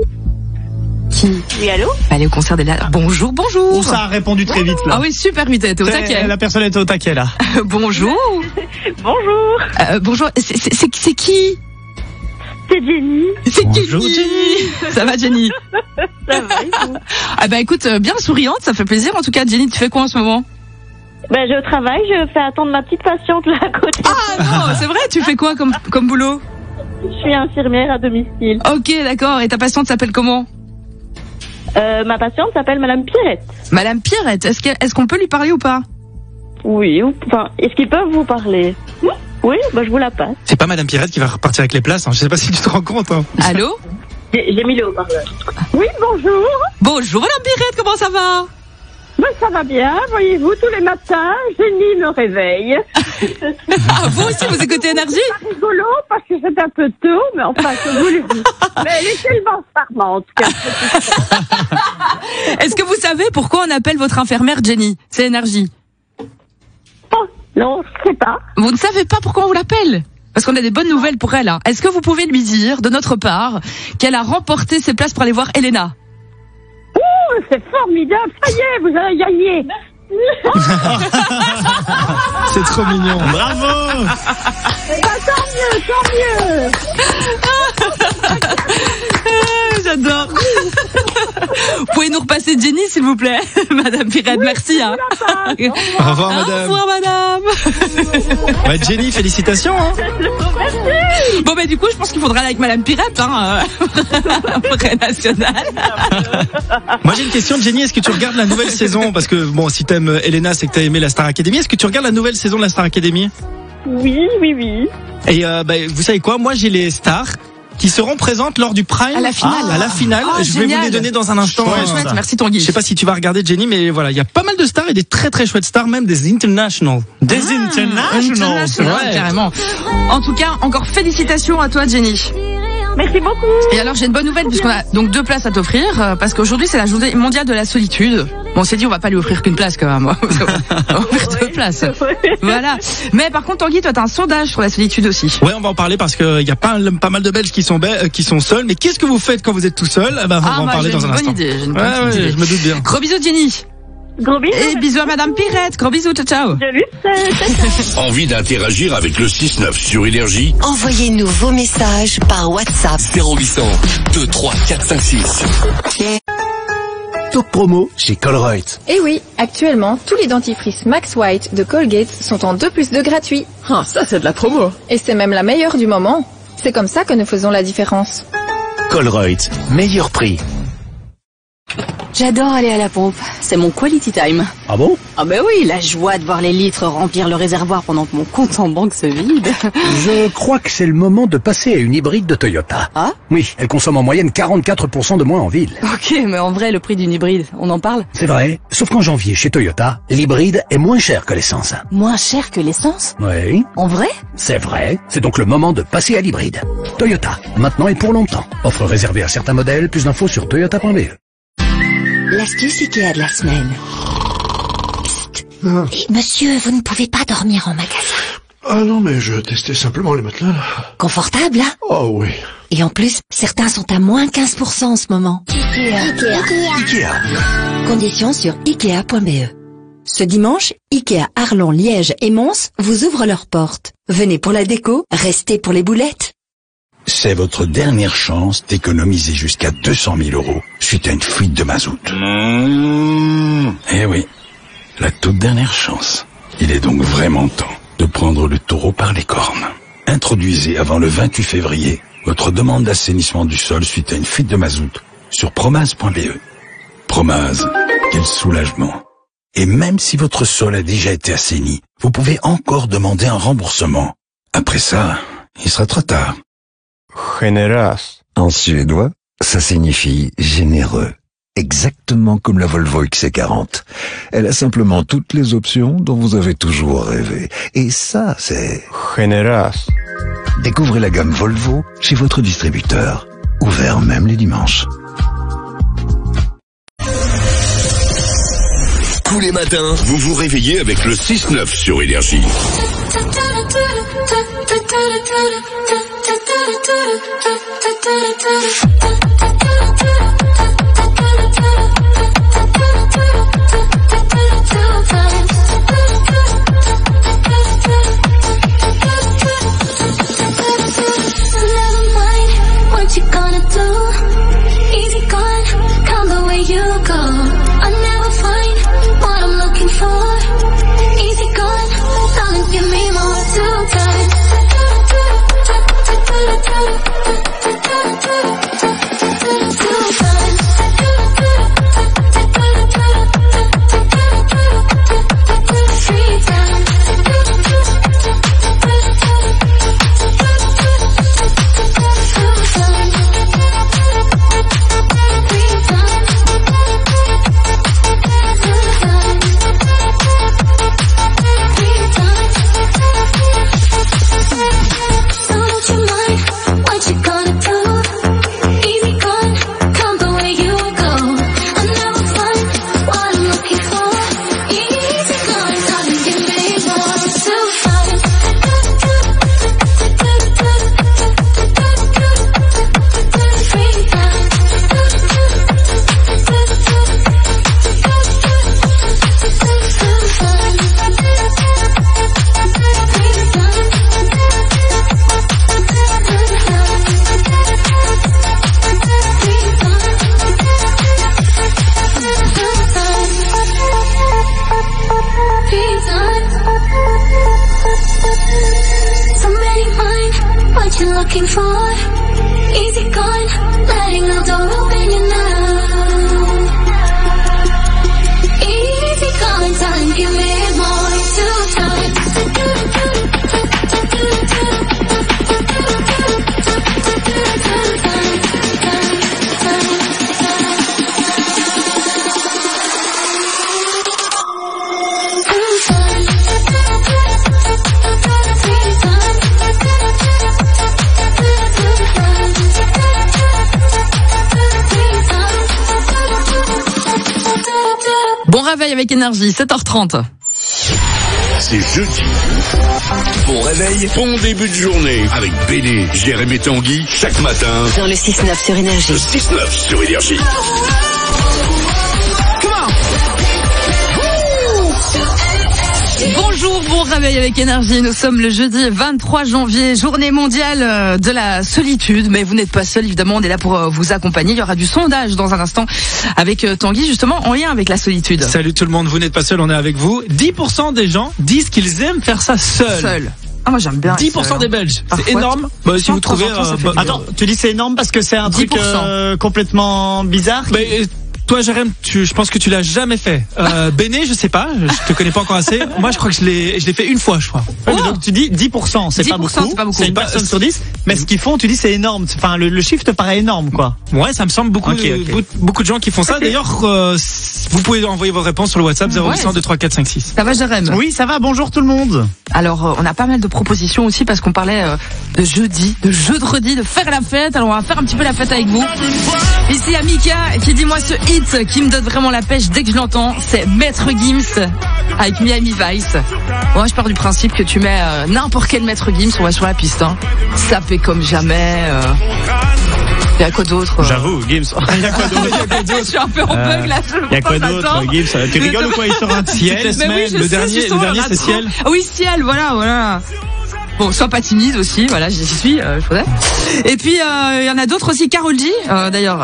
S3: Qui
S15: Oui, allô?
S3: Allez au concert des là. Bonjour, bonjour.
S5: Oh, ça a répondu très vite là.
S3: Ah oui, super vite, t'es au taquet.
S5: La personne était au taquet là.
S3: Bonjour.
S15: Bonjour.
S3: Euh, bonjour, c'est, c'est, c'est, c'est qui?
S15: C'est Jenny.
S3: C'est
S5: Bonjour,
S3: Jenny.
S5: Jenny.
S3: Ça va Jenny?
S15: Ça va, et vous?
S3: Ah bah écoute, bien souriante, ça fait plaisir. En tout cas, Jenny, tu fais quoi en ce moment?
S15: Ben, je travaille, je fais attendre ma petite patiente là à côté.
S3: Ah non, c'est vrai, tu fais quoi comme, comme boulot?
S15: Je suis infirmière à domicile.
S3: Ok, d'accord, et ta patiente s'appelle comment?
S15: Euh, ma patiente s'appelle Madame Pierrette.
S3: Madame Pierrette, est-ce, que, est-ce qu'on peut lui parler ou pas?
S15: Oui, ou, enfin, est-ce qu'ils peuvent vous parler? Oui, bah, je vous la passe.
S16: C'est pas Madame Pierrette qui va repartir avec les places, hein. Je sais pas si tu te rends compte. Hein.
S3: Allô?
S15: J'ai, j'ai mis le haut-parleur. Oui, bonjour.
S3: Bonjour Madame Pierrette, comment ça va?
S15: Ben, ça va bien, voyez-vous, tous les matins, Jenny me réveille.
S3: Ah, vous aussi, vous écoutez Énergie?
S15: C'est pas rigolo parce que c'est un peu tôt, mais enfin, que voulez-vous? Mais elle est tellement charmante.
S3: Est-ce que vous savez pourquoi on appelle votre infirmière Jenny? C'est Énergie.
S15: Oh, non, je sais pas.
S3: Vous ne savez pas pourquoi on vous l'appelle? Parce qu'on a des bonnes nouvelles pour elle. Hein. Est-ce que vous pouvez lui dire, de notre part, qu'elle a remporté ses places pour aller voir Elena?
S15: Ouh, c'est formidable, ça y est, vous avez gagné.
S16: C'est trop mignon.
S5: Bravo.
S15: Bah, tant mieux, tant mieux.
S3: J'adore. Vous pouvez nous repasser Jenny, s'il vous plaît, Madame Pirette, oui, merci. Hein.
S5: Au revoir, Madame.
S3: Au revoir, Madame.
S5: Bah, Jenny, félicitations. Hein.
S3: Bon, bah, du coup, je pense qu'il faudra aller avec Madame Pirette, hein, vraie nationale.
S5: Moi, j'ai une question, Jenny. Est-ce que tu regardes la nouvelle saison? Parce que, bon, si t'aimes Elena, c'est que t'as aimé la Star Academy. Est-ce que tu regardes la nouvelle saison de la Star Academy?
S15: Oui, oui, oui.
S5: Et, euh, bah, vous savez quoi? Moi, j'ai les stars qui seront présentes lors du Prime
S3: à la finale.
S5: Ah, à la finale.
S3: Oh,
S5: je vais
S3: génial.
S5: vous les donner dans un instant.
S3: Ouais, chouette, merci Tanguy.
S5: Je sais pas si tu vas regarder, Jenny, mais voilà, il y a pas mal de stars et des très très chouettes stars, même des international. Des
S3: ah,
S5: international,
S3: international
S5: ouais.
S3: Carrément. En tout cas, encore félicitations à toi, Jenny.
S15: Merci beaucoup.
S3: Et alors, j'ai une bonne nouvelle puisqu'on a donc deux places à t'offrir euh, parce qu'aujourd'hui c'est la journée mondiale de la solitude. Bon, on s'est dit on va pas lui offrir qu'une place quand même. On va offrir deux places. Voilà. Mais par contre, Tanguy, toi t'as un sondage sur la solitude aussi.
S5: Ouais, on va en parler parce que il y a pas, pas mal de Belges qui sont be- qui sont seuls. Mais qu'est-ce que vous faites quand vous êtes tout seul? Eh ben, on
S3: ah,
S5: va en
S3: moi,
S5: parler dans un instant.
S3: Idée, j'ai une bonne
S5: ouais,
S3: idée.
S5: Ouais, je me doute bien.
S3: Gros bisous, Jenny.
S15: Gros bisous.
S3: Et bisous à Madame Pirette. Gros bisous, ciao ciao.
S1: Envie d'interagir avec le six neuf sur Énergie?
S2: Envoyez-nous vos messages par WhatsApp.
S1: zéro huit cent deux trois quatre cinq six.
S17: Top promo chez Colruyt.
S18: Et oui, actuellement, tous les dentifrices Max White de Colgate sont en deux plus deux gratuits.
S19: Ah, ça c'est de la promo.
S18: Et c'est même la meilleure du moment. C'est comme ça que nous faisons la différence.
S17: Colruyt, meilleur prix.
S20: J'adore aller à la pompe, c'est mon quality time.
S17: Ah bon?
S20: Ah ben oui, la joie de voir les litres remplir le réservoir pendant que mon compte en banque se vide.
S17: Je crois que c'est le moment de passer à une hybride de Toyota.
S20: Ah?
S17: Oui, elle consomme en moyenne quarante-quatre pour cent de moins en ville.
S20: Ok, mais en vrai, le prix d'une hybride, on en parle?
S17: C'est vrai, sauf qu'en janvier, chez Toyota, l'hybride est moins cher que l'essence.
S20: Moins cher que l'essence?
S17: Oui.
S20: En vrai?
S17: C'est vrai, c'est donc le moment de passer à l'hybride. Toyota, maintenant et pour longtemps. Offre réservée à certains modèles, plus d'infos sur toyota point b e.
S2: L'astuce Ikea de la semaine. Psst. Ah. Monsieur, vous ne pouvez pas dormir en magasin.
S12: Ah non, mais je testais simplement les matelas, là.
S2: Confortable, hein?
S12: Oh oui.
S2: Et en plus, certains sont à moins quinze pour cent en ce moment. Ikea.
S17: Ikea. Ikea.
S2: Conditions sur ikea point b e. Ce dimanche, Ikea Arlon, Liège et Mons vous ouvrent leurs portes. Venez pour la déco, restez pour les boulettes.
S21: C'est votre dernière chance d'économiser jusqu'à deux cent mille euros suite à une fuite de mazout. Mmh. Eh oui, la toute dernière chance. Il est donc vraiment temps de prendre le taureau par les cornes. Introduisez avant le vingt-huit février votre demande d'assainissement du sol suite à une fuite de mazout sur promaz point b e. Promaz, quel soulagement. Et même si votre sol a déjà été assaini, vous pouvez encore demander un remboursement. Après ça, il sera trop tard.
S22: Generös. En suédois, ça signifie généreux. Exactement comme la Volvo X C quarante. Elle a simplement toutes les options dont vous avez toujours rêvé. Et ça, c'est... Generös. Découvrez la gamme Volvo chez votre distributeur. Ouvert même les dimanches.
S1: Tous les matins, vous vous réveillez avec le six neuf sur Énergie.
S9: What you gonna do? Easy gone, come the way you go. I never find what I'm looking for. Easy gone, darling, give me more two times.
S3: réveil avec énergie, sept heures trente.
S1: C'est jeudi. Bon réveil, bon début de journée. Avec Béné, Jérémy et Tanguy, chaque matin.
S2: Dans le six neuf sur Énergie.
S1: Le six neuf sur Énergie.
S3: Bonjour, bon réveil avec énergie. Nous sommes le jeudi vingt-trois janvier, journée mondiale de la solitude. Mais vous n'êtes pas seul, évidemment, on est là pour vous accompagner. Il y aura du sondage dans un instant avec Tanguy, justement, en lien avec la solitude.
S5: Salut tout le monde, vous n'êtes pas seul, on est avec vous. dix pour cent des gens disent qu'ils aiment faire ça seuls.
S3: Seul. Ah, moi j'aime bien.
S5: dix pour cent des Belges, c'est énorme. Bah, si vous trouvez...
S4: Euh, bah, attends, tu dis c'est énorme parce que c'est un truc euh, complètement bizarre qui...
S5: Mais, toi, Jérém, tu, je pense que tu l'as jamais fait. Euh, Béné, je sais pas, je te connais pas encore assez. Moi, je crois que je l'ai, je l'ai fait une fois, je crois.
S4: Ouais, mais donc tu dis dix pour cent, c'est pas beaucoup.
S3: C'est pas beaucoup.
S4: C'est une personne sur dix. Mais ce qu'ils font, tu dis c'est énorme. Enfin, le, le chiffre te paraît énorme, quoi.
S5: Ouais, ça me semble beaucoup,
S4: okay, okay.
S5: beaucoup, beaucoup de gens qui font ça. D'ailleurs, euh, vous pouvez envoyer vos réponses sur le WhatsApp zéro huit cent deux trois quatre cinq six.
S3: Ça va, Jérém?
S4: Oui, ça va. Bonjour tout le monde.
S3: Alors, on a pas mal de propositions aussi parce qu'on parlait euh, de jeudi, de jeudi, de faire la fête. Alors, on va faire un petit peu la fête avec vous. Ici, il y a Mika qui dit, moi, ce hit qui me donne vraiment la pêche dès que je l'entends, c'est Maître Gims avec Miami Vice. Moi, je pars du principe que tu mets euh, n'importe quel Maître Gims, on va sur la piste. Hein. Ça fait comme jamais. Euh... Il y a quoi d'autre?
S4: J'avoue, Gims. Il y a quoi d'autre?
S3: Je suis un peu en bug là.
S4: Il y a quoi d'autre, Gims? Tu rigoles ou quoi? Il sort un Ciel.
S3: Mais oui,
S5: le dernier, le dernier c'est Ciel.
S3: Oui, Ciel, voilà, voilà. Bon, sois pas timide aussi, voilà, j'y suis, euh, je faudrais. Et puis, il euh, y en a d'autres aussi, Karol G, euh, d'ailleurs.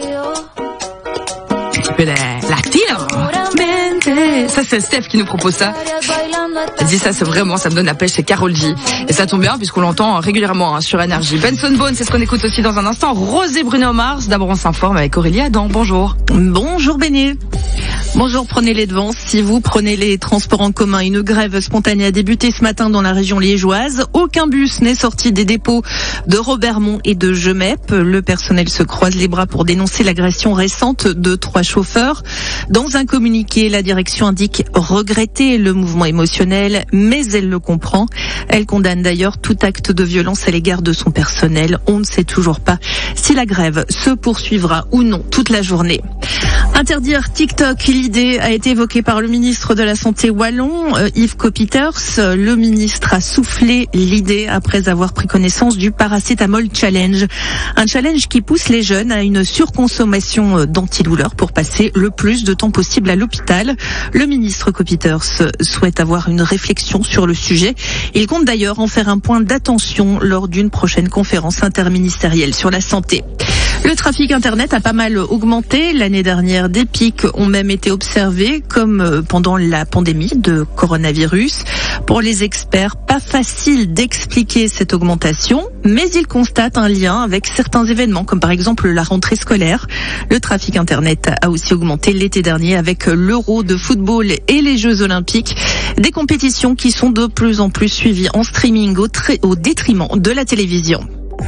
S3: Un petit peu de latino. Ça, c'est Steph qui nous propose ça. Elle dit ça, c'est vraiment, ça me donne la pêche, c'est Karol G. Et ça tombe bien, puisqu'on l'entend régulièrement hein, sur Énergie. Benson Boone, c'est ce qu'on écoute aussi dans un instant. Rose et Bruno Mars, d'abord on s'informe avec Aurélie Adam. Bonjour.
S6: Bonjour Béné. Bonjour, prenez les devants. Si vous prenez les transports en commun, une grève spontanée a débuté ce matin dans la région liégeoise. Aucun bus n'est sorti des dépôts de Robermont et de Gemep. Le personnel se croise les bras pour dénoncer l'agression récente de trois chauffeurs. Dans un communiqué, la direction indique regretter le mouvement émotionnel, mais elle le comprend. Elle condamne d'ailleurs tout acte de violence à l'égard de son personnel. On ne sait toujours pas si la grève se poursuivra ou non toute la journée. Interdire TikTok, l'idée a été évoquée par le ministre de la Santé wallon, euh, Yves Copiters. Le ministre a soufflé l'idée après avoir pris connaissance du Paracétamol Challenge. Un challenge qui pousse les jeunes à une surconsommation d'antidouleurs pour passer le plus de temps possible à l'hôpital. Le ministre Copiters souhaite avoir une réflexion sur le sujet. Il compte d'ailleurs en faire un point d'attention lors d'une prochaine conférence interministérielle sur la santé. Le trafic Internet a pas mal augmenté l'année dernière. Des pics ont même été observés, comme pendant la pandémie de coronavirus. Pour les experts, pas facile d'expliquer cette augmentation, mais ils constatent un lien avec certains événements, comme par exemple la rentrée scolaire. Le trafic Internet a aussi augmenté l'été dernier avec l'Euro de football et les Jeux Olympiques. Des compétitions qui sont de plus en plus suivies en streaming au, très, au détriment de la télévision.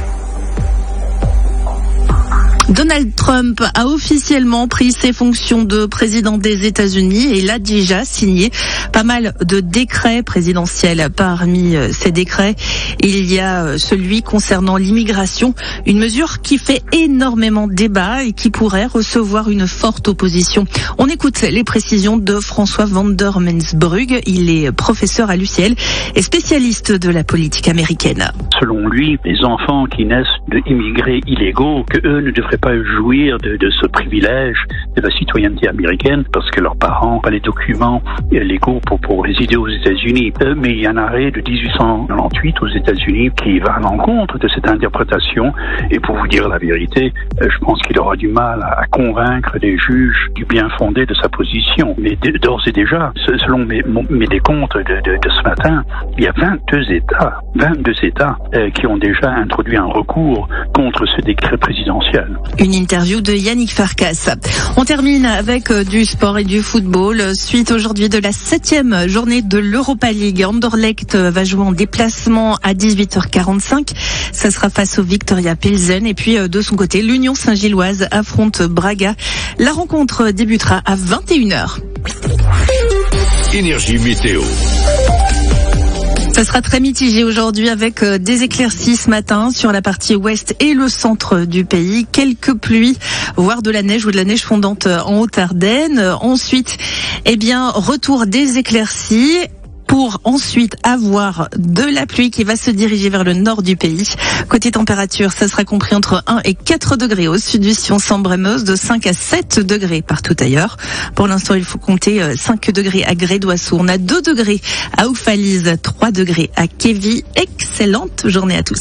S6: Donald Trump a officiellement pris ses fonctions de président des États-Unis et il a déjà signé pas mal de décrets présidentiels. Parmi ces décrets, il y a celui concernant l'immigration, une mesure qui fait énormément débat et qui pourrait recevoir une forte opposition. On écoute les précisions de François van der Mensbrugge. Il est professeur à l'U C L et spécialiste de la politique américaine.
S8: Selon lui, les enfants qui naissent d'immigrés illégaux, que eux ne devraient pas jouir de, de ce privilège de la citoyenneté américaine parce que leurs parents n'ont pas les documents légaux pour, pour résider aux États-Unis. Euh, mais il y a un arrêt de dix-huit cent quatre-vingt-huit aux États-Unis qui va à l'encontre de cette interprétation. Et pour vous dire la vérité, euh, je pense qu'il aura du mal à, à convaincre les juges du bien fondé de sa position. Mais d'ores et déjà, selon mes, mes décomptes de, de, de ce matin, il y a vingt-deux États, vingt-deux États euh, qui ont déjà introduit un recours contre ce décret présidentiel.
S6: Une interview de Yannick Farkas. On termine avec du sport et du football. Suite aujourd'hui de la septième journée de l'Europa League. Anderlecht va jouer en déplacement à dix-huit heures quarante-cinq. Ça sera face au Victoria Pilsen. Et puis de son côté, l'Union Saint-Gilloise affronte Braga. La rencontre débutera à vingt et une heures.
S1: Énergie météo.
S6: Ça sera très mitigé aujourd'hui avec des éclaircies ce matin sur la partie ouest et le centre du pays. Quelques pluies, voire de la neige ou de la neige fondante en Haute-Ardenne. Ensuite, eh bien, retour des éclaircies, pour ensuite avoir de la pluie qui va se diriger vers le nord du pays. Côté température, ça sera compris entre un et quatre degrés au sud du Sion, Sambre et Meuse, de cinq à sept degrés partout ailleurs. Pour l'instant, il faut compter cinq degrés à Grédoisseau. On a deux degrés à Oufalise, trois degrés à Kévy. Excellente journée à tous.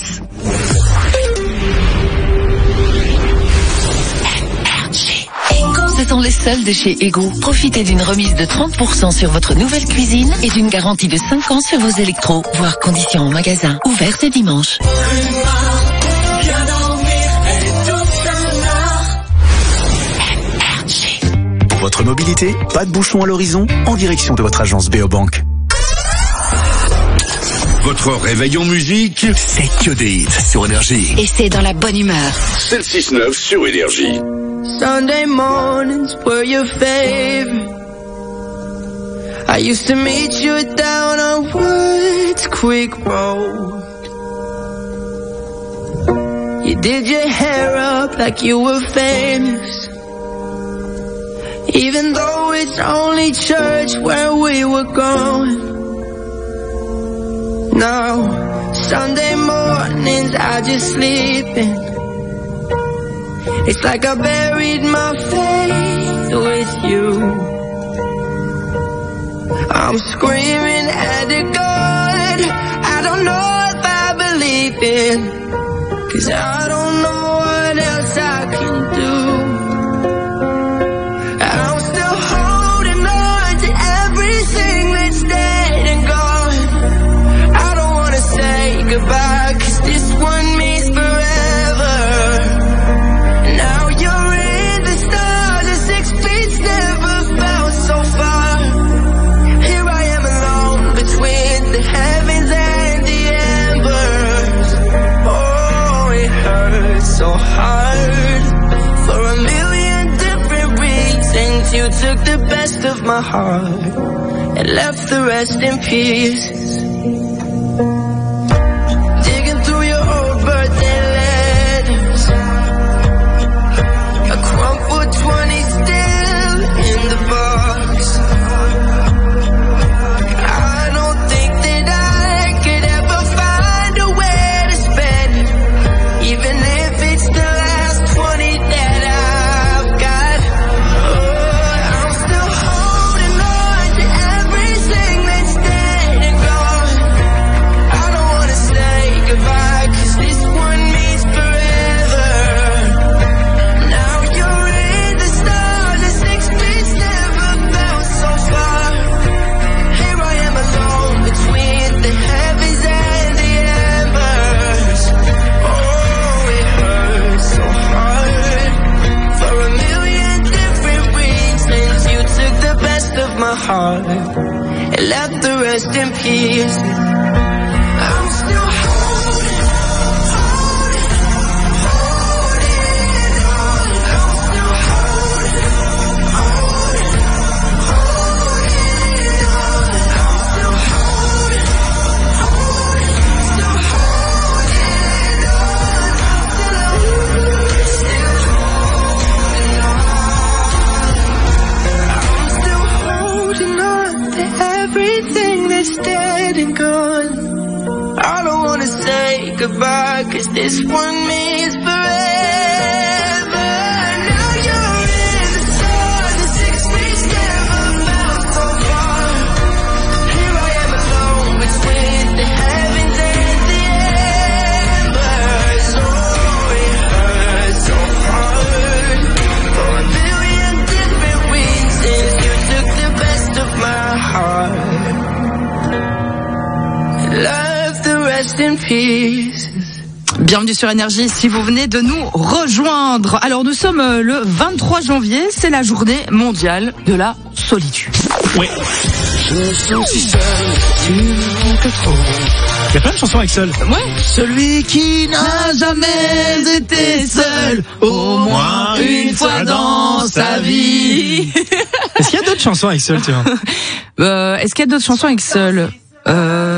S2: Ce sont les soldes chez Ego. Profitez d'une remise de trente pour cent sur votre nouvelle cuisine et d'une garantie de cinq ans sur vos électros, voire conditions en magasin. Ouvert ce dimanche.
S10: Pour votre mobilité, pas de bouchon à l'horizon, en direction de votre agence Beobank.
S1: Votre réveil en musique,
S10: c'est que des hits sur Énergie.
S2: Et c'est dans la bonne humeur.
S1: C'est le six neuf sur Énergie.
S19: Sunday mornings were your favorite. I used to meet you down on Woods Quick Road. You did your hair up like you were famous, even though it's only church where we were going. Now, Sunday mornings I just sleep in. It's like I buried my faith with you. I'm screaming at the God I don't know if I believe in, 'cause I don't know what else I can do. I'm still holding on to everything that's dead and gone. I don't wanna say goodbye, 'cause this one means forever. So hard for a million different reasons. You took the best of my heart and left the rest in pieces. Digging through your old birthday letters, a crumpled twenty still in the box. I don't think that I could ever find a way to spend it, even if it's the last twenty that I've got. Oh, I'm still holding on to everything that's dead and gone. I don't wanna say goodbye, 'cause this one means forever. Now you're in the stars, and six feet never felt so far. Here I am alone between the heavens and the embers. Oh, it hurts so hard for a million different reasons. You took the best of my heart and left the rest in pieces. I'm still holding, holding, holding on. I'm still holding, holding, holding on. I'm still holding, holding, still holding on. I'm still holding on to everything that's dead and gone. I don't wanna say goodbye, 'cause this one means forever. Now you're in the stars, and six feet never felt so far. Here I am alone between the heavens and the embers. Oh, it hurts so hard for a million different reasons. You took the best of my heart and left the rest in peace.
S3: Bienvenue sur Énergie si vous venez de nous rejoindre. Alors nous sommes le vingt-trois janvier, c'est la journée mondiale de la solitude.
S5: Oui.
S19: Je suis si seul, tu manques trop.
S5: Il y a plein de chansons avec Seul.
S3: Ouais.
S19: Celui qui n'a jamais été seul, au moins une fois dans sa vie.
S5: Est-ce qu'il y a d'autres chansons avec Seul, tu vois?
S3: euh, Est-ce qu'il y a d'autres chansons avec Seul? Euh...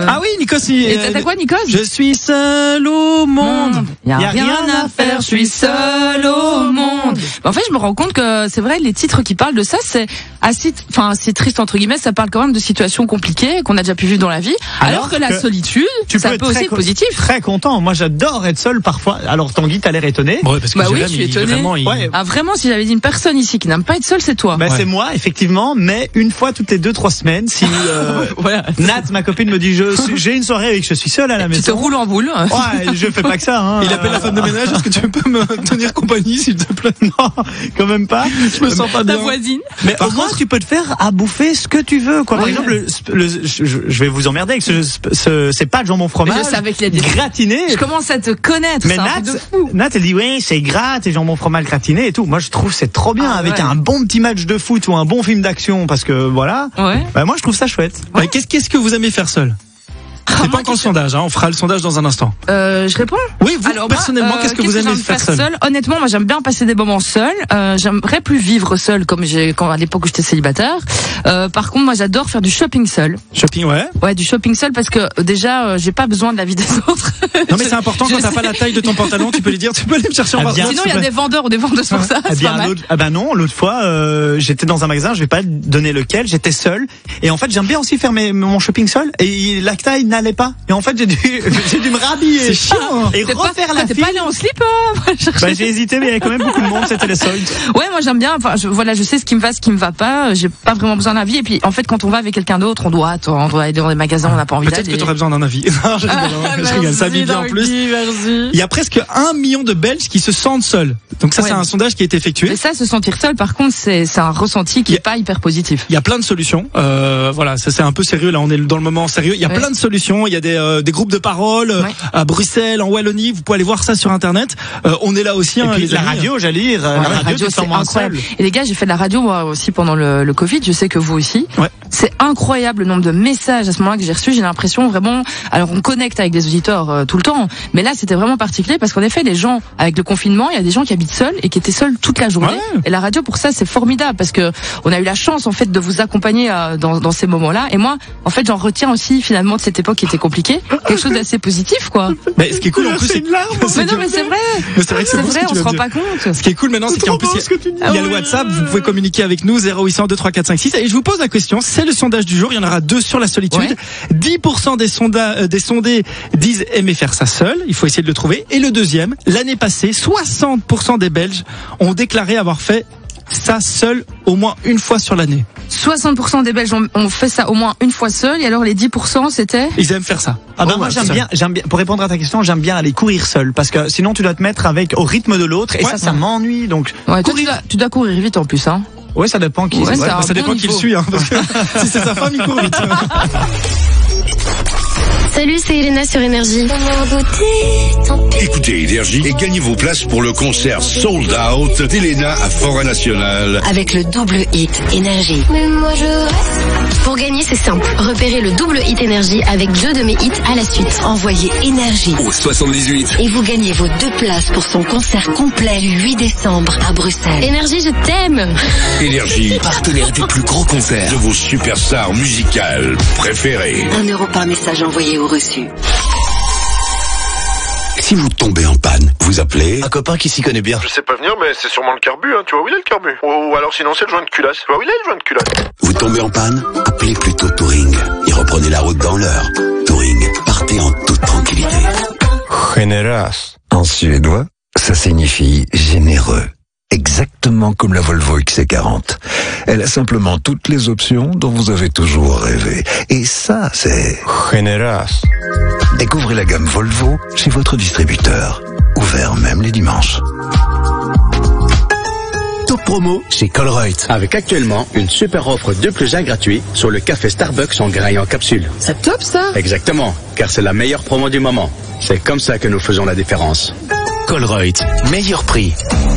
S5: Ah oui, Nikos. Il,
S3: Et t'as, t'as quoi, Nikos?
S5: Je suis seul au monde.
S3: Il y a, y a rien, rien à faire, je suis seul au monde. En fait, je me rends compte que c'est vrai, les titres qui parlent de ça, c'est assez, enfin, c'est triste entre guillemets. Ça parle quand même de situations compliquées qu'on a déjà pu vivre dans la vie. Alors, alors que, que la solitude,
S7: tu
S3: ça
S7: peux
S3: peut
S7: être
S3: aussi être positif.
S7: Très content. Moi, j'adore être seul parfois. Alors, Tanguy, t'as l'air étonné.
S5: Ouais, parce que
S3: bah oui,
S5: Jérém,
S3: je suis
S5: il,
S3: étonné.
S5: Vraiment, il...
S3: ouais. Ah vraiment, si j'avais dit une personne ici qui n'aime pas être seule, c'est toi.
S7: Bah
S5: ouais.
S7: c'est moi, effectivement, mais une fois toutes les deux trois semaines, si euh,
S3: voilà.
S7: Nat, ma copine, me dit je j'ai une soirée avec, je suis seul à la maison.
S3: Tu te roules en boule.
S7: Ouais, je fais pas que ça. Hein.
S5: Il appelle la femme de ménage. Est-ce que tu peux me tenir compagnie, s'il te plaît?
S7: Non, quand même pas.
S5: Je me sens pas bien.
S3: Ta voisine.
S7: Mais par au moins, tu peux te faire à bouffer ce que tu veux, quoi. Par
S3: ouais.
S7: exemple, le, le, je, je vais vous emmerder avec ce, ce c'est pas de jambon fromage.
S3: Je savais qu'il y a des
S7: gratiné.
S3: Je commence à te connaître.
S7: Mais Nat, Nat, elle dit ouais, c'est gras, tes jambon fromage gratiné et tout. Moi, je trouve c'est trop bien ah, avec ouais. un bon petit match de foot ou un bon film d'action, parce que voilà.
S3: Ouais.
S7: Bah, moi, je trouve ça chouette.
S5: Ouais. Ouais, qu'est-ce, qu'est-ce que vous aimez faire seul? C'est pas encore le sondage, hein. On fera le sondage dans un instant.
S3: Euh, je réponds.
S5: Oui, vous, alors, personnellement, moi, euh, qu'est-ce que qu'est-ce vous aimez que faire, faire seul, seul
S3: Honnêtement, moi, j'aime bien passer des moments seul. Euh, j'aimerais plus vivre seul comme j'ai, quand, à l'époque où j'étais célibataire. Euh, par contre, moi, j'adore faire du shopping seul.
S5: Shopping, ouais.
S3: Ouais, du shopping seul parce que, euh, déjà, euh, j'ai pas besoin de la vie des autres.
S5: Non, mais c'est important quand t'as pas la taille de ton pantalon, tu peux les dire, tu peux aller me chercher en bas.
S3: Sinon, il y a des vendeurs ou des vendeuses pour ça.
S7: Ah bien, l'autre, ah ben non, l'autre fois, euh, j'étais dans un magasin, je vais pas donner lequel, j'étais seul. Et en fait, j'aime bien aussi faire mes, mon shopping seul. Et la taille n'allait pas. Et en fait, j'ai dû, j'ai dû me rhabiller.
S5: C'est chiant.
S3: t'es
S7: Et refaire
S3: pas,
S7: la
S3: T'es
S7: file.
S3: pas allé en slip, euh,
S7: bah, j'ai hésité, mais il y avait quand même beaucoup de monde, c'était les soldes.
S3: Ouais, moi, j'aime bien, enfin, je, voilà, je sais ce qui me va, ce qui me va pas. J'ai pas vraiment besoin d'un avis. Et puis, en fait, quand on va avec quelqu'un d'autre, on doit attendre, on doit aller dans des magasins, on n'a pas envie d'aller.
S5: Peut-être que t'aurais besoin d'un avis. Non, je rigole,
S3: ah,
S5: je rigole, ça m'y bien en plus.
S3: Merci.
S5: Il y a presque un million de Belges qui se sentent seuls. Donc ça, ouais, c'est un sondage qui a été effectué.
S3: Mais ça, se sentir seul, par contre, c'est, c'est un ressenti qui est pas hyper positif.
S5: Il y a plein de solutions. Euh, voilà, ça c'est un peu sérieux. Là, on est dans le moment sérieux. Il y a ouais. plein de solutions. Il y a des, euh, des groupes de parole ouais. à Bruxelles, en Wallonie. Vous pouvez aller voir ça sur Internet. Euh, on est là aussi.
S7: Et
S5: hein,
S7: puis
S5: les
S7: la
S5: amis.
S7: radio, j'allais dire.
S3: Ouais,
S7: la,
S3: la
S7: radio,
S3: radio c'est incroyable. Et les gars, j'ai fait de la radio moi aussi pendant le, le Covid. Je sais que vous aussi.
S5: Ouais.
S3: C'est incroyable le nombre de messages à ce moment-là que j'ai reçus. J'ai l'impression vraiment. Alors on connecte avec des auditeurs euh, tout le temps, mais là c'était vraiment particulier parce qu'en effet, les gens avec le confinement, il y a des gens qui habitent seuls et qui étaient seuls toute la journée.
S5: Ouais.
S3: Et la radio pour ça c'est formidable parce que on a eu la chance en fait de vous accompagner euh, dans, dans ces moments-là. Et moi, en fait, j'en retiens aussi finalement de cette époque qui était compliquée quelque chose d'assez positif, quoi.
S5: Mais ce qui est cool en plus, c'est
S3: mais non, mais c'est vrai.
S5: Mais c'est vrai que c'est,
S3: c'est
S5: bon
S3: vrai, on se rend pas compte.
S5: Ce qui est cool maintenant, c'est, c'est qu'en plus il y a, il y a le WhatsApp. Vous pouvez communiquer avec nous zéro huit cent deux trois quatre cinq six. Et je vous pose la question. C'est le sondage du jour. Il y en aura deux sur la solitude. Ouais. dix pour cent des sonda, euh, des sondés disent aimer faire ça seul. Il faut essayer de le trouver. Et le deuxième, l'année passée, soixante pour cent des Belges ont déclaré avoir fait ça seul au moins une fois sur l'année.
S3: soixante pour cent des Belges ont, ont fait ça au moins une fois seul. Et alors les dix pour cent c'était?
S5: Ils aiment faire ça.
S7: Ah bah
S5: oh,
S7: moi
S5: ouais,
S7: j'aime bien, j'aime bien. Pour répondre à ta question, j'aime bien aller courir seul parce que sinon tu dois te mettre avec au rythme de l'autre et ouais. ça, ça m'ennuie. Donc
S3: ouais, toi, tu, dois, tu dois courir vite en plus, hein.
S7: Ouais, ça dépend qui.
S3: Ouais,
S7: ouais,
S3: ça,
S5: ça dépend qui le suit, hein. Parce que si c'est sa femme, il court vite.
S9: Salut, c'est Elena sur Énergie.
S1: Écoutez Énergie et gagnez vos places pour le concert Sold Out d'Elena à Fora National.
S2: Avec le double hit Énergie.
S9: Mais moi je reste. Pour gagner, c'est simple. Repérez le double hit Énergie avec deux de mes hits à la suite.
S2: Envoyez Énergie
S1: au soixante-dix-huit.
S2: Et vous gagnez vos deux places pour son concert complet le huit décembre à Bruxelles.
S9: Énergie, je t'aime.
S1: Énergie, partenaire des plus gros concerts de vos superstars musicales préférées.
S2: Un euro par message envoyé au reçu.
S1: Si vous tombez en panne, vous appelez
S12: un copain qui s'y connaît bien.
S11: Je sais pas venir, mais c'est sûrement le carbu, hein. Tu vois où il est le carbu? Ou, ou alors sinon c'est le joint de culasse. Tu vois où il est le joint de culasse?
S1: Vous tombez en panne? Appelez plutôt Touring et reprenez la route dans l'heure. Touring, partez en toute tranquillité.
S21: Generös.
S22: En suédois, ça signifie généreux. Exactement comme la Volvo X C quarante. Elle a simplement toutes les options dont vous avez toujours rêvé. Et ça, c'est...
S21: Generös.
S22: Découvrez la gamme Volvo chez votre distributeur. Ouvert même les dimanches.
S23: Top promo chez Colruyt. Avec actuellement une super offre deux plus un gratuit sur le café Starbucks en grain et en capsule.
S3: C'est top ça.
S23: Exactement, car c'est la meilleure promo du moment. C'est comme ça que nous faisons la différence.
S12: Colruyt, meilleur prix.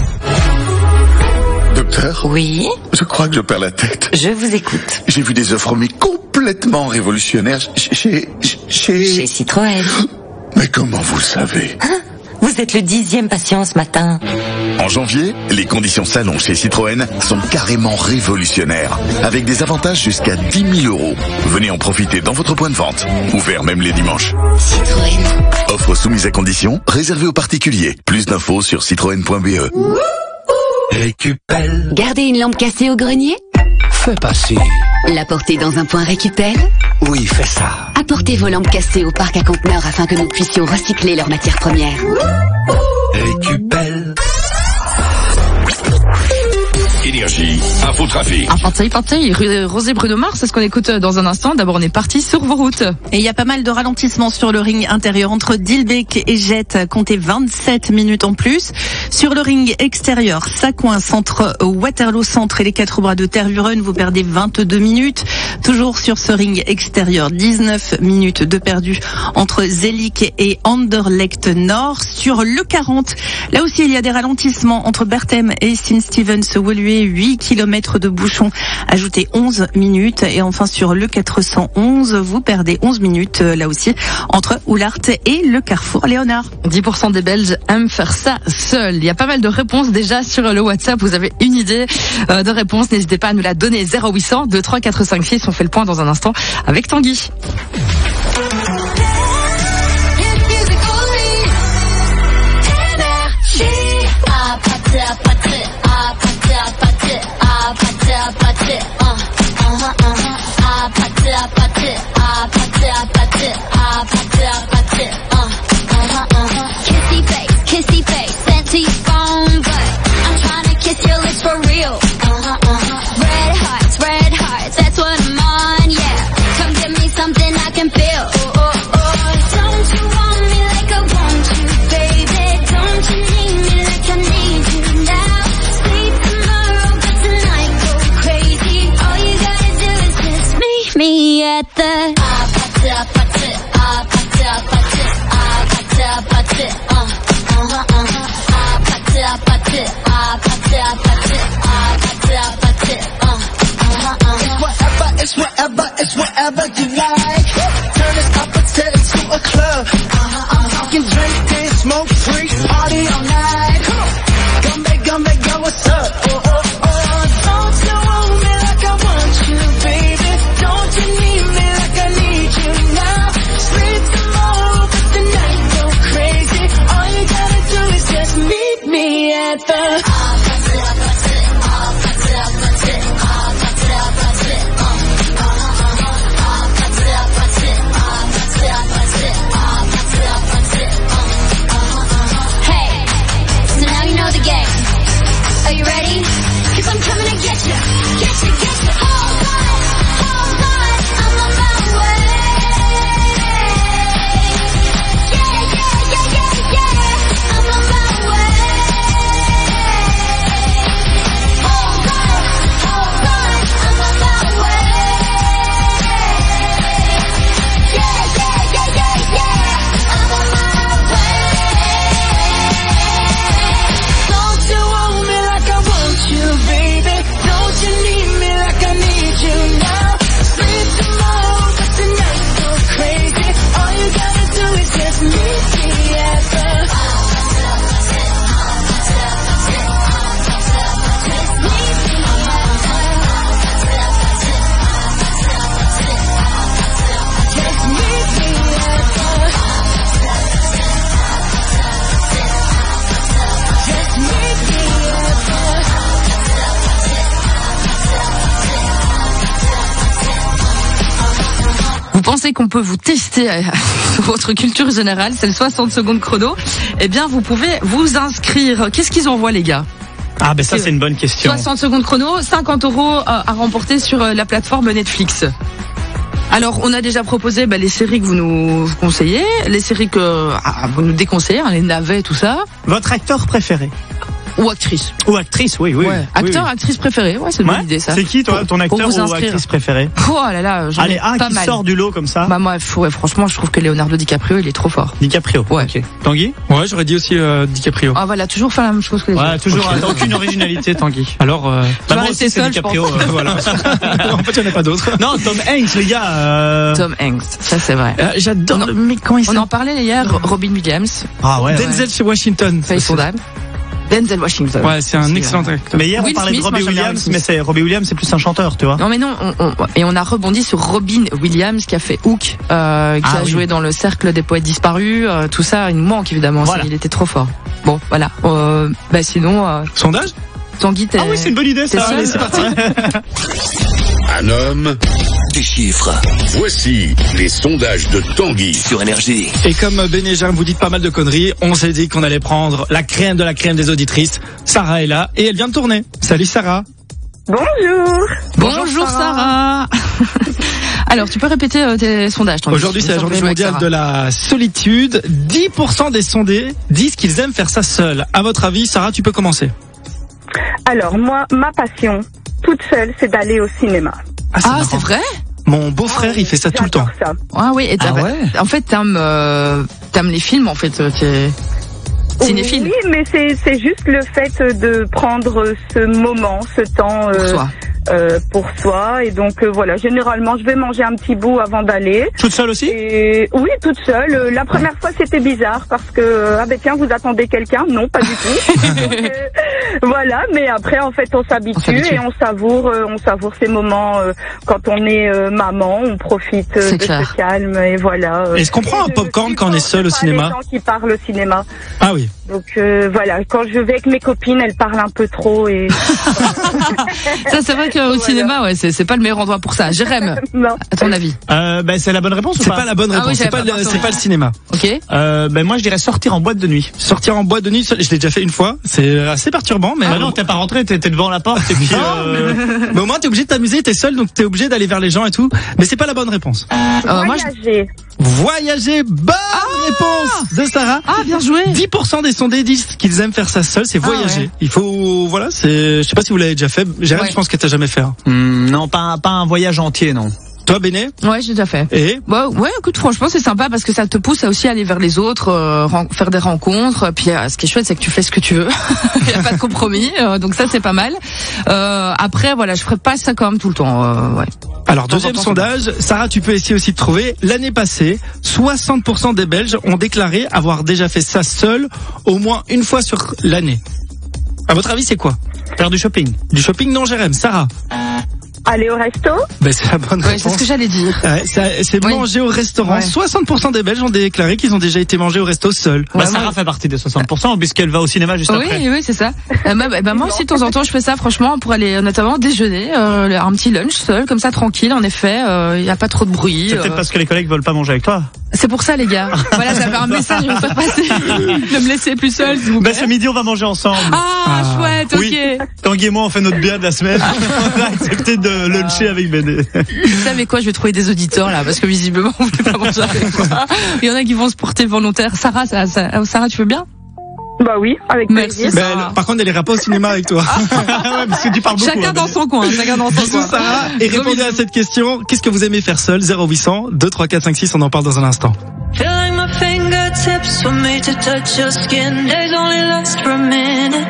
S24: Docteur?
S2: Oui?
S24: Je crois que je perds la tête.
S2: Je vous écoute.
S24: J'ai vu des offres mais complètement révolutionnaires chez... Chez...
S2: Chez Citroën.
S24: Mais comment vous le savez?
S2: Hein?
S13: Vous êtes le dixième patient ce matin.
S24: En janvier, les conditions salon chez Citroën sont carrément révolutionnaires, avec des avantages jusqu'à dix mille euros. Venez en profiter dans votre point de vente, ouvert même les dimanches.
S2: Citroën.
S24: Offre soumise à conditions, réservée aux particuliers. Plus d'infos sur citroën point b e.
S21: Récupelle.
S2: Gardez une lampe cassée au grenier?
S21: Fais passer.
S2: La porter dans un point récupère?
S21: Oui, fais ça.
S2: Apportez vos lampes cassées au parc à conteneurs afin que nous puissions recycler leurs matières premières.
S21: Récupelle.
S1: Énergie, infotrafic.
S3: Ah, parti, parti. Rosé Bruno Mars, c'est ce qu'on écoute dans un instant. D'abord, on est parti sur vos routes.
S6: Et il y a pas mal de ralentissements sur le ring intérieur entre Dilbeek et Jette. Comptez vingt-sept minutes en plus. Sur le ring extérieur, ça coince entre Waterloo Centre et les quatre bras de Tervuren. Vous perdez vingt-deux minutes. Toujours sur ce ring extérieur, dix-neuf minutes de perdu entre Zelik et Anderlecht Nord. Sur le quarante, là aussi, il y a des ralentissements entre Berthem et Sint-Stevens-Woluwe. huit kilomètres de bouchons, ajoutez onze minutes. Et enfin sur le quatre cent onze, vous perdez onze minutes là aussi entre Oulart et le carrefour Léonard.
S3: dix pour cent des Belges aiment faire ça seuls. Il y a pas mal de réponses déjà sur le WhatsApp. Vous avez une idée de réponse, n'hésitez pas à nous la donner. Zéro huit cents deux trois quatre cinq six. On fait le point dans un instant avec Tanguy.
S9: Kissy face, kissy face, sent to your phone, but I'm trying to kiss your lips for real. Red hearts, red hearts, that's what I'm on, yeah. Come give me something I can feel. Oh, oh, oh. Don't you want me like I want you, baby? Don't you need me like I need you now? Sleep tomorrow, but tonight go crazy. All you gotta do is just meet me at the
S19: It's whatever, it's whatever you like. Turn this opposite into a club. I'm talking drink, dance, smoke, free, party all night. Come on, come back, come back, girl, what's up? Oh, oh, oh. Don't you want me like I want you, baby? Don't you need me like I need you now? Sleep tomorrow, but the night go crazy. All you gotta do is just meet me at the Are you ready? Cause I'm coming to get you, get you, get you. Hold on, hold on, I'm on my way. Yeah, yeah, yeah, yeah, yeah, I'm on my way. Hold on, hold on, I'm on my way. Yeah, yeah, yeah, yeah, yeah, I'm on my way. Don't you want me like I want you, baby? Don't you need me like I need you now? Sleep tomorrow, but tonight go crazy. All you gotta do is just meet me at the
S3: Vous pensez qu'on peut vous tester sur votre culture générale, c'est le soixante secondes chrono. Eh bien, vous pouvez vous inscrire. Qu'est-ce qu'ils envoient, les gars?
S7: Ah ben ça c'est une bonne question.
S3: soixante secondes chrono, cinquante euros à remporter sur la plateforme Netflix. Alors, on a déjà proposé bah, les séries que vous nous conseillez, les séries que ah, vous nous déconseillez, hein, les navets, tout ça.
S7: Votre acteur préféré?
S3: Ou actrice.
S7: Ou actrice, oui, oui.
S3: Ouais. Acteur,
S7: oui.
S3: actrice préférée, ouais, c'est une
S7: Ouais.
S3: bonne idée ça.
S7: C'est qui toi, ton
S3: Pour-
S7: acteur
S3: pour vous
S7: ou
S3: inscrire.
S7: actrice préférée?
S3: Oh là là, j'en ai
S7: Allez, un
S3: pas
S7: qui
S3: mal.
S7: sort du lot comme ça.
S3: Bah moi, faut- ouais, franchement, je trouve que Leonardo DiCaprio, il est trop fort.
S7: DiCaprio.
S3: Ouais.
S7: Ok. Tanguy?
S5: Ouais, j'aurais dit aussi euh, DiCaprio.
S3: Ah voilà, toujours faire la même chose que les
S7: Ouais,
S3: autres.
S7: toujours
S5: Ok.
S7: euh, aucune originalité, Tanguy.
S5: Alors, euh,
S3: Tu vas
S7: moi
S3: rester
S7: aussi, c'est
S3: seul, je
S7: DiCaprio.
S3: pense.
S7: euh, voilà.
S5: en fait, il n'y en a pas d'autres.
S7: Non, Tom Hanks, les gars. euh,
S3: Tom Hanks, ça c'est vrai.
S5: Euh, J'adore
S3: On en-
S5: le mec, comment il
S3: On
S5: s'appelle
S3: en parlait hier, Robin Williams,
S7: Ah ouais. ouais.
S5: Denzel chez Washington.
S3: Face son dame. Denzel Washington.
S5: Ouais, c'est un
S3: Aussi,
S5: excellent
S3: ouais.
S5: acteur.
S7: Mais hier,
S3: Will
S7: on parlait
S3: Smith,
S7: de Robbie
S3: moi, j'aime bien
S7: Williams,
S3: Will
S7: mais
S3: Smith.
S7: c'est Robbie Williams, c'est plus un chanteur, tu vois.
S3: Non mais non, on, on- et on a rebondi sur Robin Williams qui a fait Hook, euh, qui
S7: Ah
S3: a
S7: oui.
S3: joué dans le cercle des poètes disparus, euh, tout ça, il nous manque évidemment,
S7: Voilà.
S3: c'est- il était trop fort. Bon, voilà. Euh, bah sinon, euh,
S5: Sondage?
S3: Tanguy, t'es...
S7: Ah oui, c'est une bonne idée,
S3: t'es
S7: ça.
S3: seul
S7: Allez, c'est parti.
S1: Un homme, des chiffres. Voici les sondages de Tanguy sur Énergie.
S5: Et comme Ben et Jérôme vous dites pas mal de conneries, on s'est dit qu'on allait prendre la crème de la crème des auditrices. Sarah est là et elle vient de tourner. Salut Sarah.
S14: Bonjour.
S3: Bonjour Sarah. Alors, tu peux répéter euh, tes sondages, Tanguy.
S5: Aujourd'hui, c'est la
S3: Nous
S5: journée
S3: sommes joués avec
S5: mondiale
S3: Sarah.
S5: de la solitude. dix pour cent des sondés disent qu'ils aiment faire ça seuls. À votre avis, Sarah, tu peux commencer.
S14: Alors moi, ma passion, toute seule, c'est d'aller au cinéma.
S3: Ah, c'est vrai?
S5: Mon beau-frère, il fait ça tout le temps.
S14: Ça.
S3: Ah oui, et t'as-
S5: Ah ouais
S3: en fait, t'aimes, euh, t'aimes les films, en fait, euh, t'es cinéphile.
S14: Oui, mais c'est c'est juste le fait de prendre ce moment, ce temps euh,
S3: Pour soi.
S14: euh, pour soi. Et donc euh, voilà, généralement, je vais manger un petit bout avant d'aller.
S7: Toute seule aussi?
S14: Et oui, toute seule. Euh, La première fois, c'était bizarre parce que euh, ah ben tiens, vous attendez quelqu'un? Non, pas du tout. Donc, euh, voilà, mais après, en fait, on s'habitue
S3: s'habitue.
S14: et on savoure, euh, on savoure ces moments euh, quand on est euh, maman, on profite euh,
S3: C'est
S14: de
S3: clair.
S14: ce calme et voilà. euh.
S5: Est-ce qu'on prend un
S14: Je
S5: popcorn quand on est seul au
S14: supporte pas
S5: cinéma?
S14: Les gens qui parlent au cinéma.
S5: Ah oui.
S14: Donc euh, voilà, quand je vais avec mes copines, elles parlent un peu trop et
S3: Ça, c'est vrai qu'au cinéma, ouais, c'est c'est pas le meilleur endroit pour ça. Jérém,
S14: non.
S3: à ton avis?
S7: Euh, ben, c'est la bonne réponse ou
S5: C'est
S7: pas?
S5: pas la bonne
S3: Ah oui,
S5: réponse.
S3: j'avais
S5: c'est pas,
S3: pas
S5: le,
S3: pensé,
S5: c'est
S3: ouais.
S5: pas le cinéma.
S3: Ok.
S7: Euh, ben, moi, je dirais sortir en boîte de nuit.
S5: Sortir en boîte de nuit, je l'ai déjà fait une fois. C'est assez perturbant, mais.
S7: Bah non, t'es pas rentré, t'es t'es devant la porte et puis. euh,
S5: Mais au moins, t'es obligé de t'amuser, t'es seul, donc t'es obligé d'aller vers les gens et tout. Mais c'est pas la bonne réponse.
S3: Euh, moi, je-
S14: voyager.
S5: Voyager, bonne réponse de Sarah.
S3: Ah, bien joué.
S5: dix pour cent des sondés disent qu'ils aiment faire ça seul, c'est
S3: Ah,
S5: voyager.
S3: ouais.
S5: Il faut, voilà, c'est, je sais pas si vous l'avez déjà fait. Jérôme,
S3: Ouais.
S5: je pense que t'as jamais fait. hein.
S7: hmm, non, pas un, pas un voyage entier, non.
S5: Toi, Béné?
S3: Ouais, j'ai déjà fait.
S5: Et?
S3: Bah, ouais, écoute, franchement, c'est sympa parce que ça te pousse à aussi aller vers les autres, euh, ren- faire des rencontres. Puis, euh, ce qui est chouette, c'est que tu fais ce que tu veux. Il n'y a pas de compromis. euh, donc ça, c'est pas mal. Euh, après, voilà, je ferai pas ça quand même tout le temps. Euh, ouais.
S5: Alors,
S3: De temps
S5: deuxième
S3: en temps,
S5: sondage. Sarah, tu peux essayer aussi de trouver. L'année passée, soixante pour cent des Belges ont déclaré avoir déjà fait ça seul au moins une fois sur l'année. À votre avis, c'est quoi?
S7: Faire du shopping.
S5: Du shopping? Non, Jérém. Sarah?
S14: Aller au resto?
S5: Ben, c'est la bonne
S3: Ouais,
S5: réponse.
S3: c'est ce que j'allais dire.
S5: Ouais, ça- c'est
S3: Oui.
S5: manger au restaurant.
S3: Ouais.
S5: soixante pour cent des Belges ont déclaré qu'ils ont déjà été mangés au resto seuls.
S7: Bah,
S3: Ouais,
S7: Sarah
S3: moi-
S7: fait partie des soixante pour cent puisqu'elle va au cinéma juste
S3: Oui,
S7: après.
S3: oui, c'est ça. Euh, bah, bah, moi aussi, de temps en temps, je fais ça, franchement, pour aller euh, notamment déjeuner, euh, un petit lunch seul, comme ça, tranquille, en effet. Il n'y a pas trop de bruit.
S7: C'est
S3: euh.
S7: peut-être parce que les collègues veulent pas manger avec toi.
S3: C'est pour ça, les gars. Voilà, j'avais un message à vous faire passer. Ne me laissez plus seul, s'il vous plaît.
S7: Ben, ce midi, on va manger ensemble.
S3: Ah, chouette, ok.
S7: Oui. Tanguy et moi, on fait notre bien de la semaine. On a accepté de luncher avec Béné.
S3: Vous savez quoi, je vais trouver des auditeurs là, parce que visiblement vous voulez pas manger avec moi. Il y en a qui vont se porter volontaires. Sarah, ça, ça- Sarah, tu veux bien?
S14: Bah oui, avec
S3: Merci.
S14: plaisir.
S5: Ben, elle- par contre, elle ira pas au cinéma avec toi.
S7: ouais, parce que tu parles beaucoup.
S3: Chacun
S7: hein,
S3: dans
S7: Béné.
S3: son coin, chacun dans son
S5: Bisous
S3: coin.
S5: Sarah. Et
S3: Gros
S5: répondez à
S3: bisous.
S5: cette question. Qu'est-ce que vous aimez faire seul? zéro huit cent deux trois quatre cinq six, on en parle dans un instant.
S19: Feeling my fingertips were made to touch your skin. Days only last for a minute.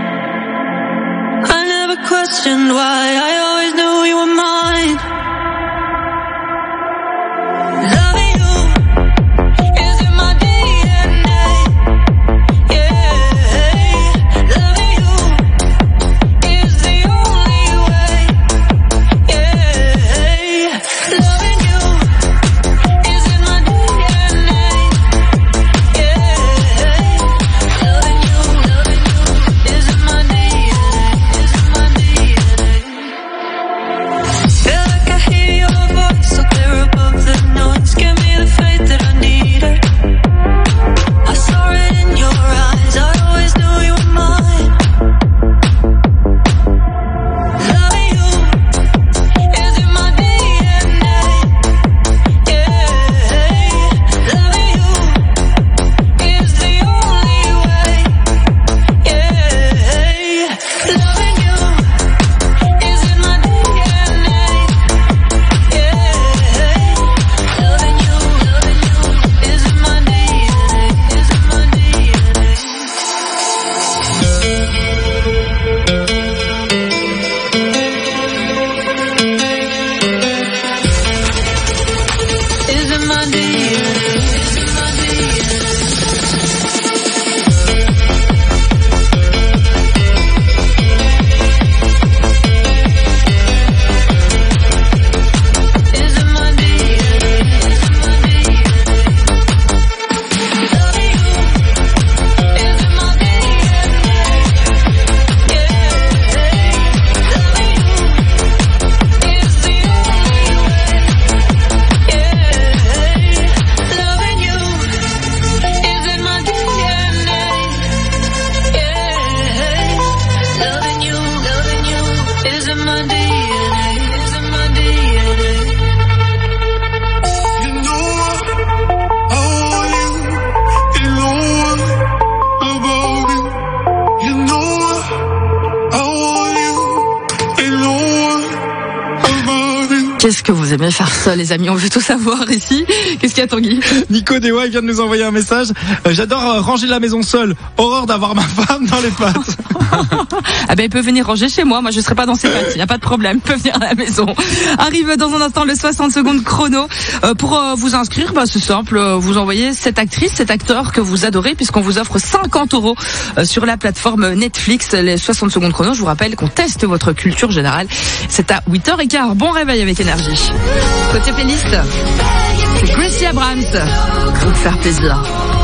S19: I never questioned why. I always knew you were mine. Loving you is in my D N A. Yeah, loving you is the only way. Yeah, loving you is in my D N A. Yeah, loving you, loving you is in my D N A. Is in my D N A.
S3: Qu'est-ce que vous aimez faire ça, les amis? On veut tout savoir ici. Qu'est-ce qu'il y a, Tanguy?
S5: Nico Dewa, il vient de nous envoyer un message. Euh, j'adore euh, ranger la maison seule. Horreur d'avoir ma femme dans les pattes.
S3: Ah ben, il peut venir ranger chez moi. Moi, je serai pas dans ses pattes. Il n'y a pas de problème. Il peut venir à la maison. Arrive dans un instant le soixante secondes chrono. Euh, pour euh, vous inscrire, bah, c'est simple. Euh, vous envoyez cette actrice, cet acteur que vous adorez, puisqu'on vous offre cinquante euros euh, sur la plateforme Netflix. Les soixante secondes chrono, je vous rappelle qu'on teste votre culture générale. C'est à huit heures quinze. Bon réveil avec Énergie. Côté playlist, c'est Gracie Abrams pour vous faire plaisir.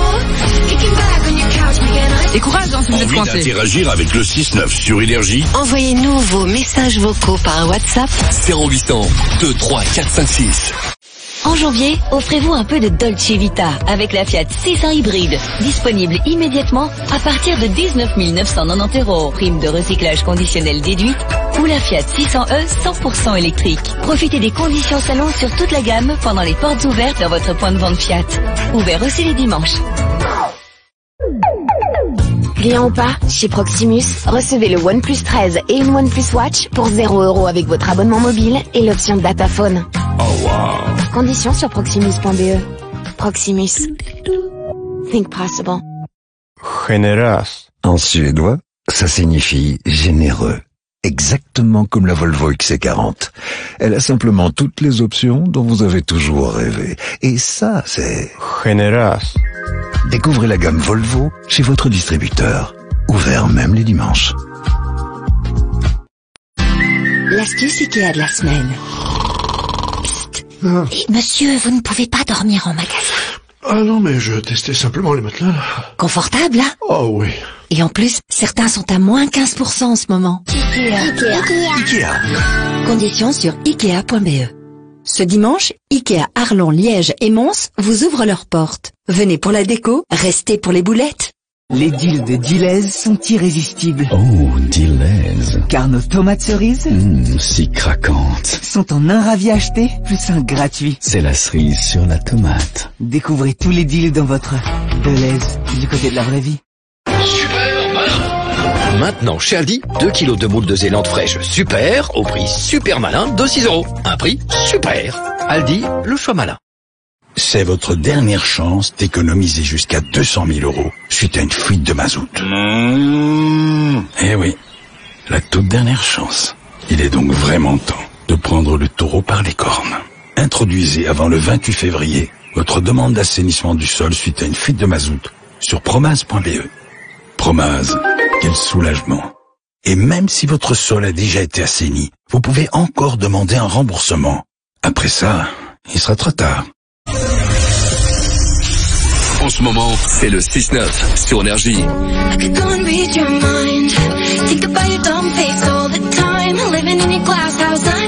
S3: Et courage hein, si vous êtes
S1: Envie
S3: coincé.
S1: d'interagir avec le six neuf sur Énergie?
S2: Envoyez-nous vos messages vocaux par WhatsApp.
S1: zéro huit cents, deux trois quatre cinq six.
S2: En janvier, offrez-vous un peu de Dolce Vita avec la Fiat six cents hybride. Disponible immédiatement à partir de dix-neuf mille neuf cent quatre-vingt-dix euros. Prime de recyclage conditionnel déduite. Ou la Fiat six cents E cent pour cent électrique. Profitez des conditions salon sur toute la gamme pendant les portes ouvertes dans votre point de vente Fiat. Ouvert aussi les dimanches.
S15: Client ou pas, chez Proximus, recevez le OnePlus treize et une OnePlus Watch pour zéro euros avec votre abonnement mobile et l'option Dataphone.
S1: Oh wow.
S15: Conditions sur proximus point b e. Proximus. Think possible.
S22: Generös. En suédois, ça signifie généreux. Exactement comme la Volvo X C quarante. Elle a simplement toutes les options dont vous avez toujours rêvé. Et ça, c'est... Generös. Découvrez la gamme Volvo chez votre distributeur. Ouvert même les dimanches.
S2: L'astuce Ikea de la semaine.
S12: Ah.
S2: Monsieur, vous ne pouvez pas dormir en magasin.
S12: Ah non, mais je testais simplement les matelas, là.
S2: Confortable, hein?
S12: Oh oui.
S2: Et en plus, certains sont à moins quinze pour cent en ce moment. Ikea.
S15: Ikea.
S12: Ikea.
S2: Conditions sur ikea point b e. Ce dimanche, Ikea Arlon, Liège et Mons vous ouvrent leurs portes. Venez pour la déco, restez pour les boulettes.
S16: Les deals de Deleuze sont irrésistibles.
S17: Oh, Deleuze.
S16: Car nos tomates cerises
S17: Mmh, si craquantes.
S16: sont en un ravi acheté, plus un gratuit.
S17: C'est la cerise sur la tomate.
S16: Découvrez tous les deals dans votre Deleuze, du côté de la vraie vie.
S1: Super malin. Maintenant, chez Aldi, deux kilos de moules de Zélande fraîche super, au prix super malin de six euros. Un prix super. Aldi, le choix malin.
S21: C'est votre dernière chance d'économiser jusqu'à deux cent mille euros suite à une fuite de mazout. Mmh. Eh oui, la toute dernière chance. Il est donc vraiment temps de prendre le taureau par les cornes. Introduisez avant le vingt-huit février votre demande d'assainissement du sol suite à une fuite de mazout sur promase point b e. Promase, quel soulagement. Et même si votre sol a déjà été assaini, vous pouvez encore demander un remboursement. Après ça, il sera trop tard.
S1: En ce moment, c'est le six neuf sur Énergie.
S9: I could go and read your mind. Think about your dumb face all the time. Living in your glass house. I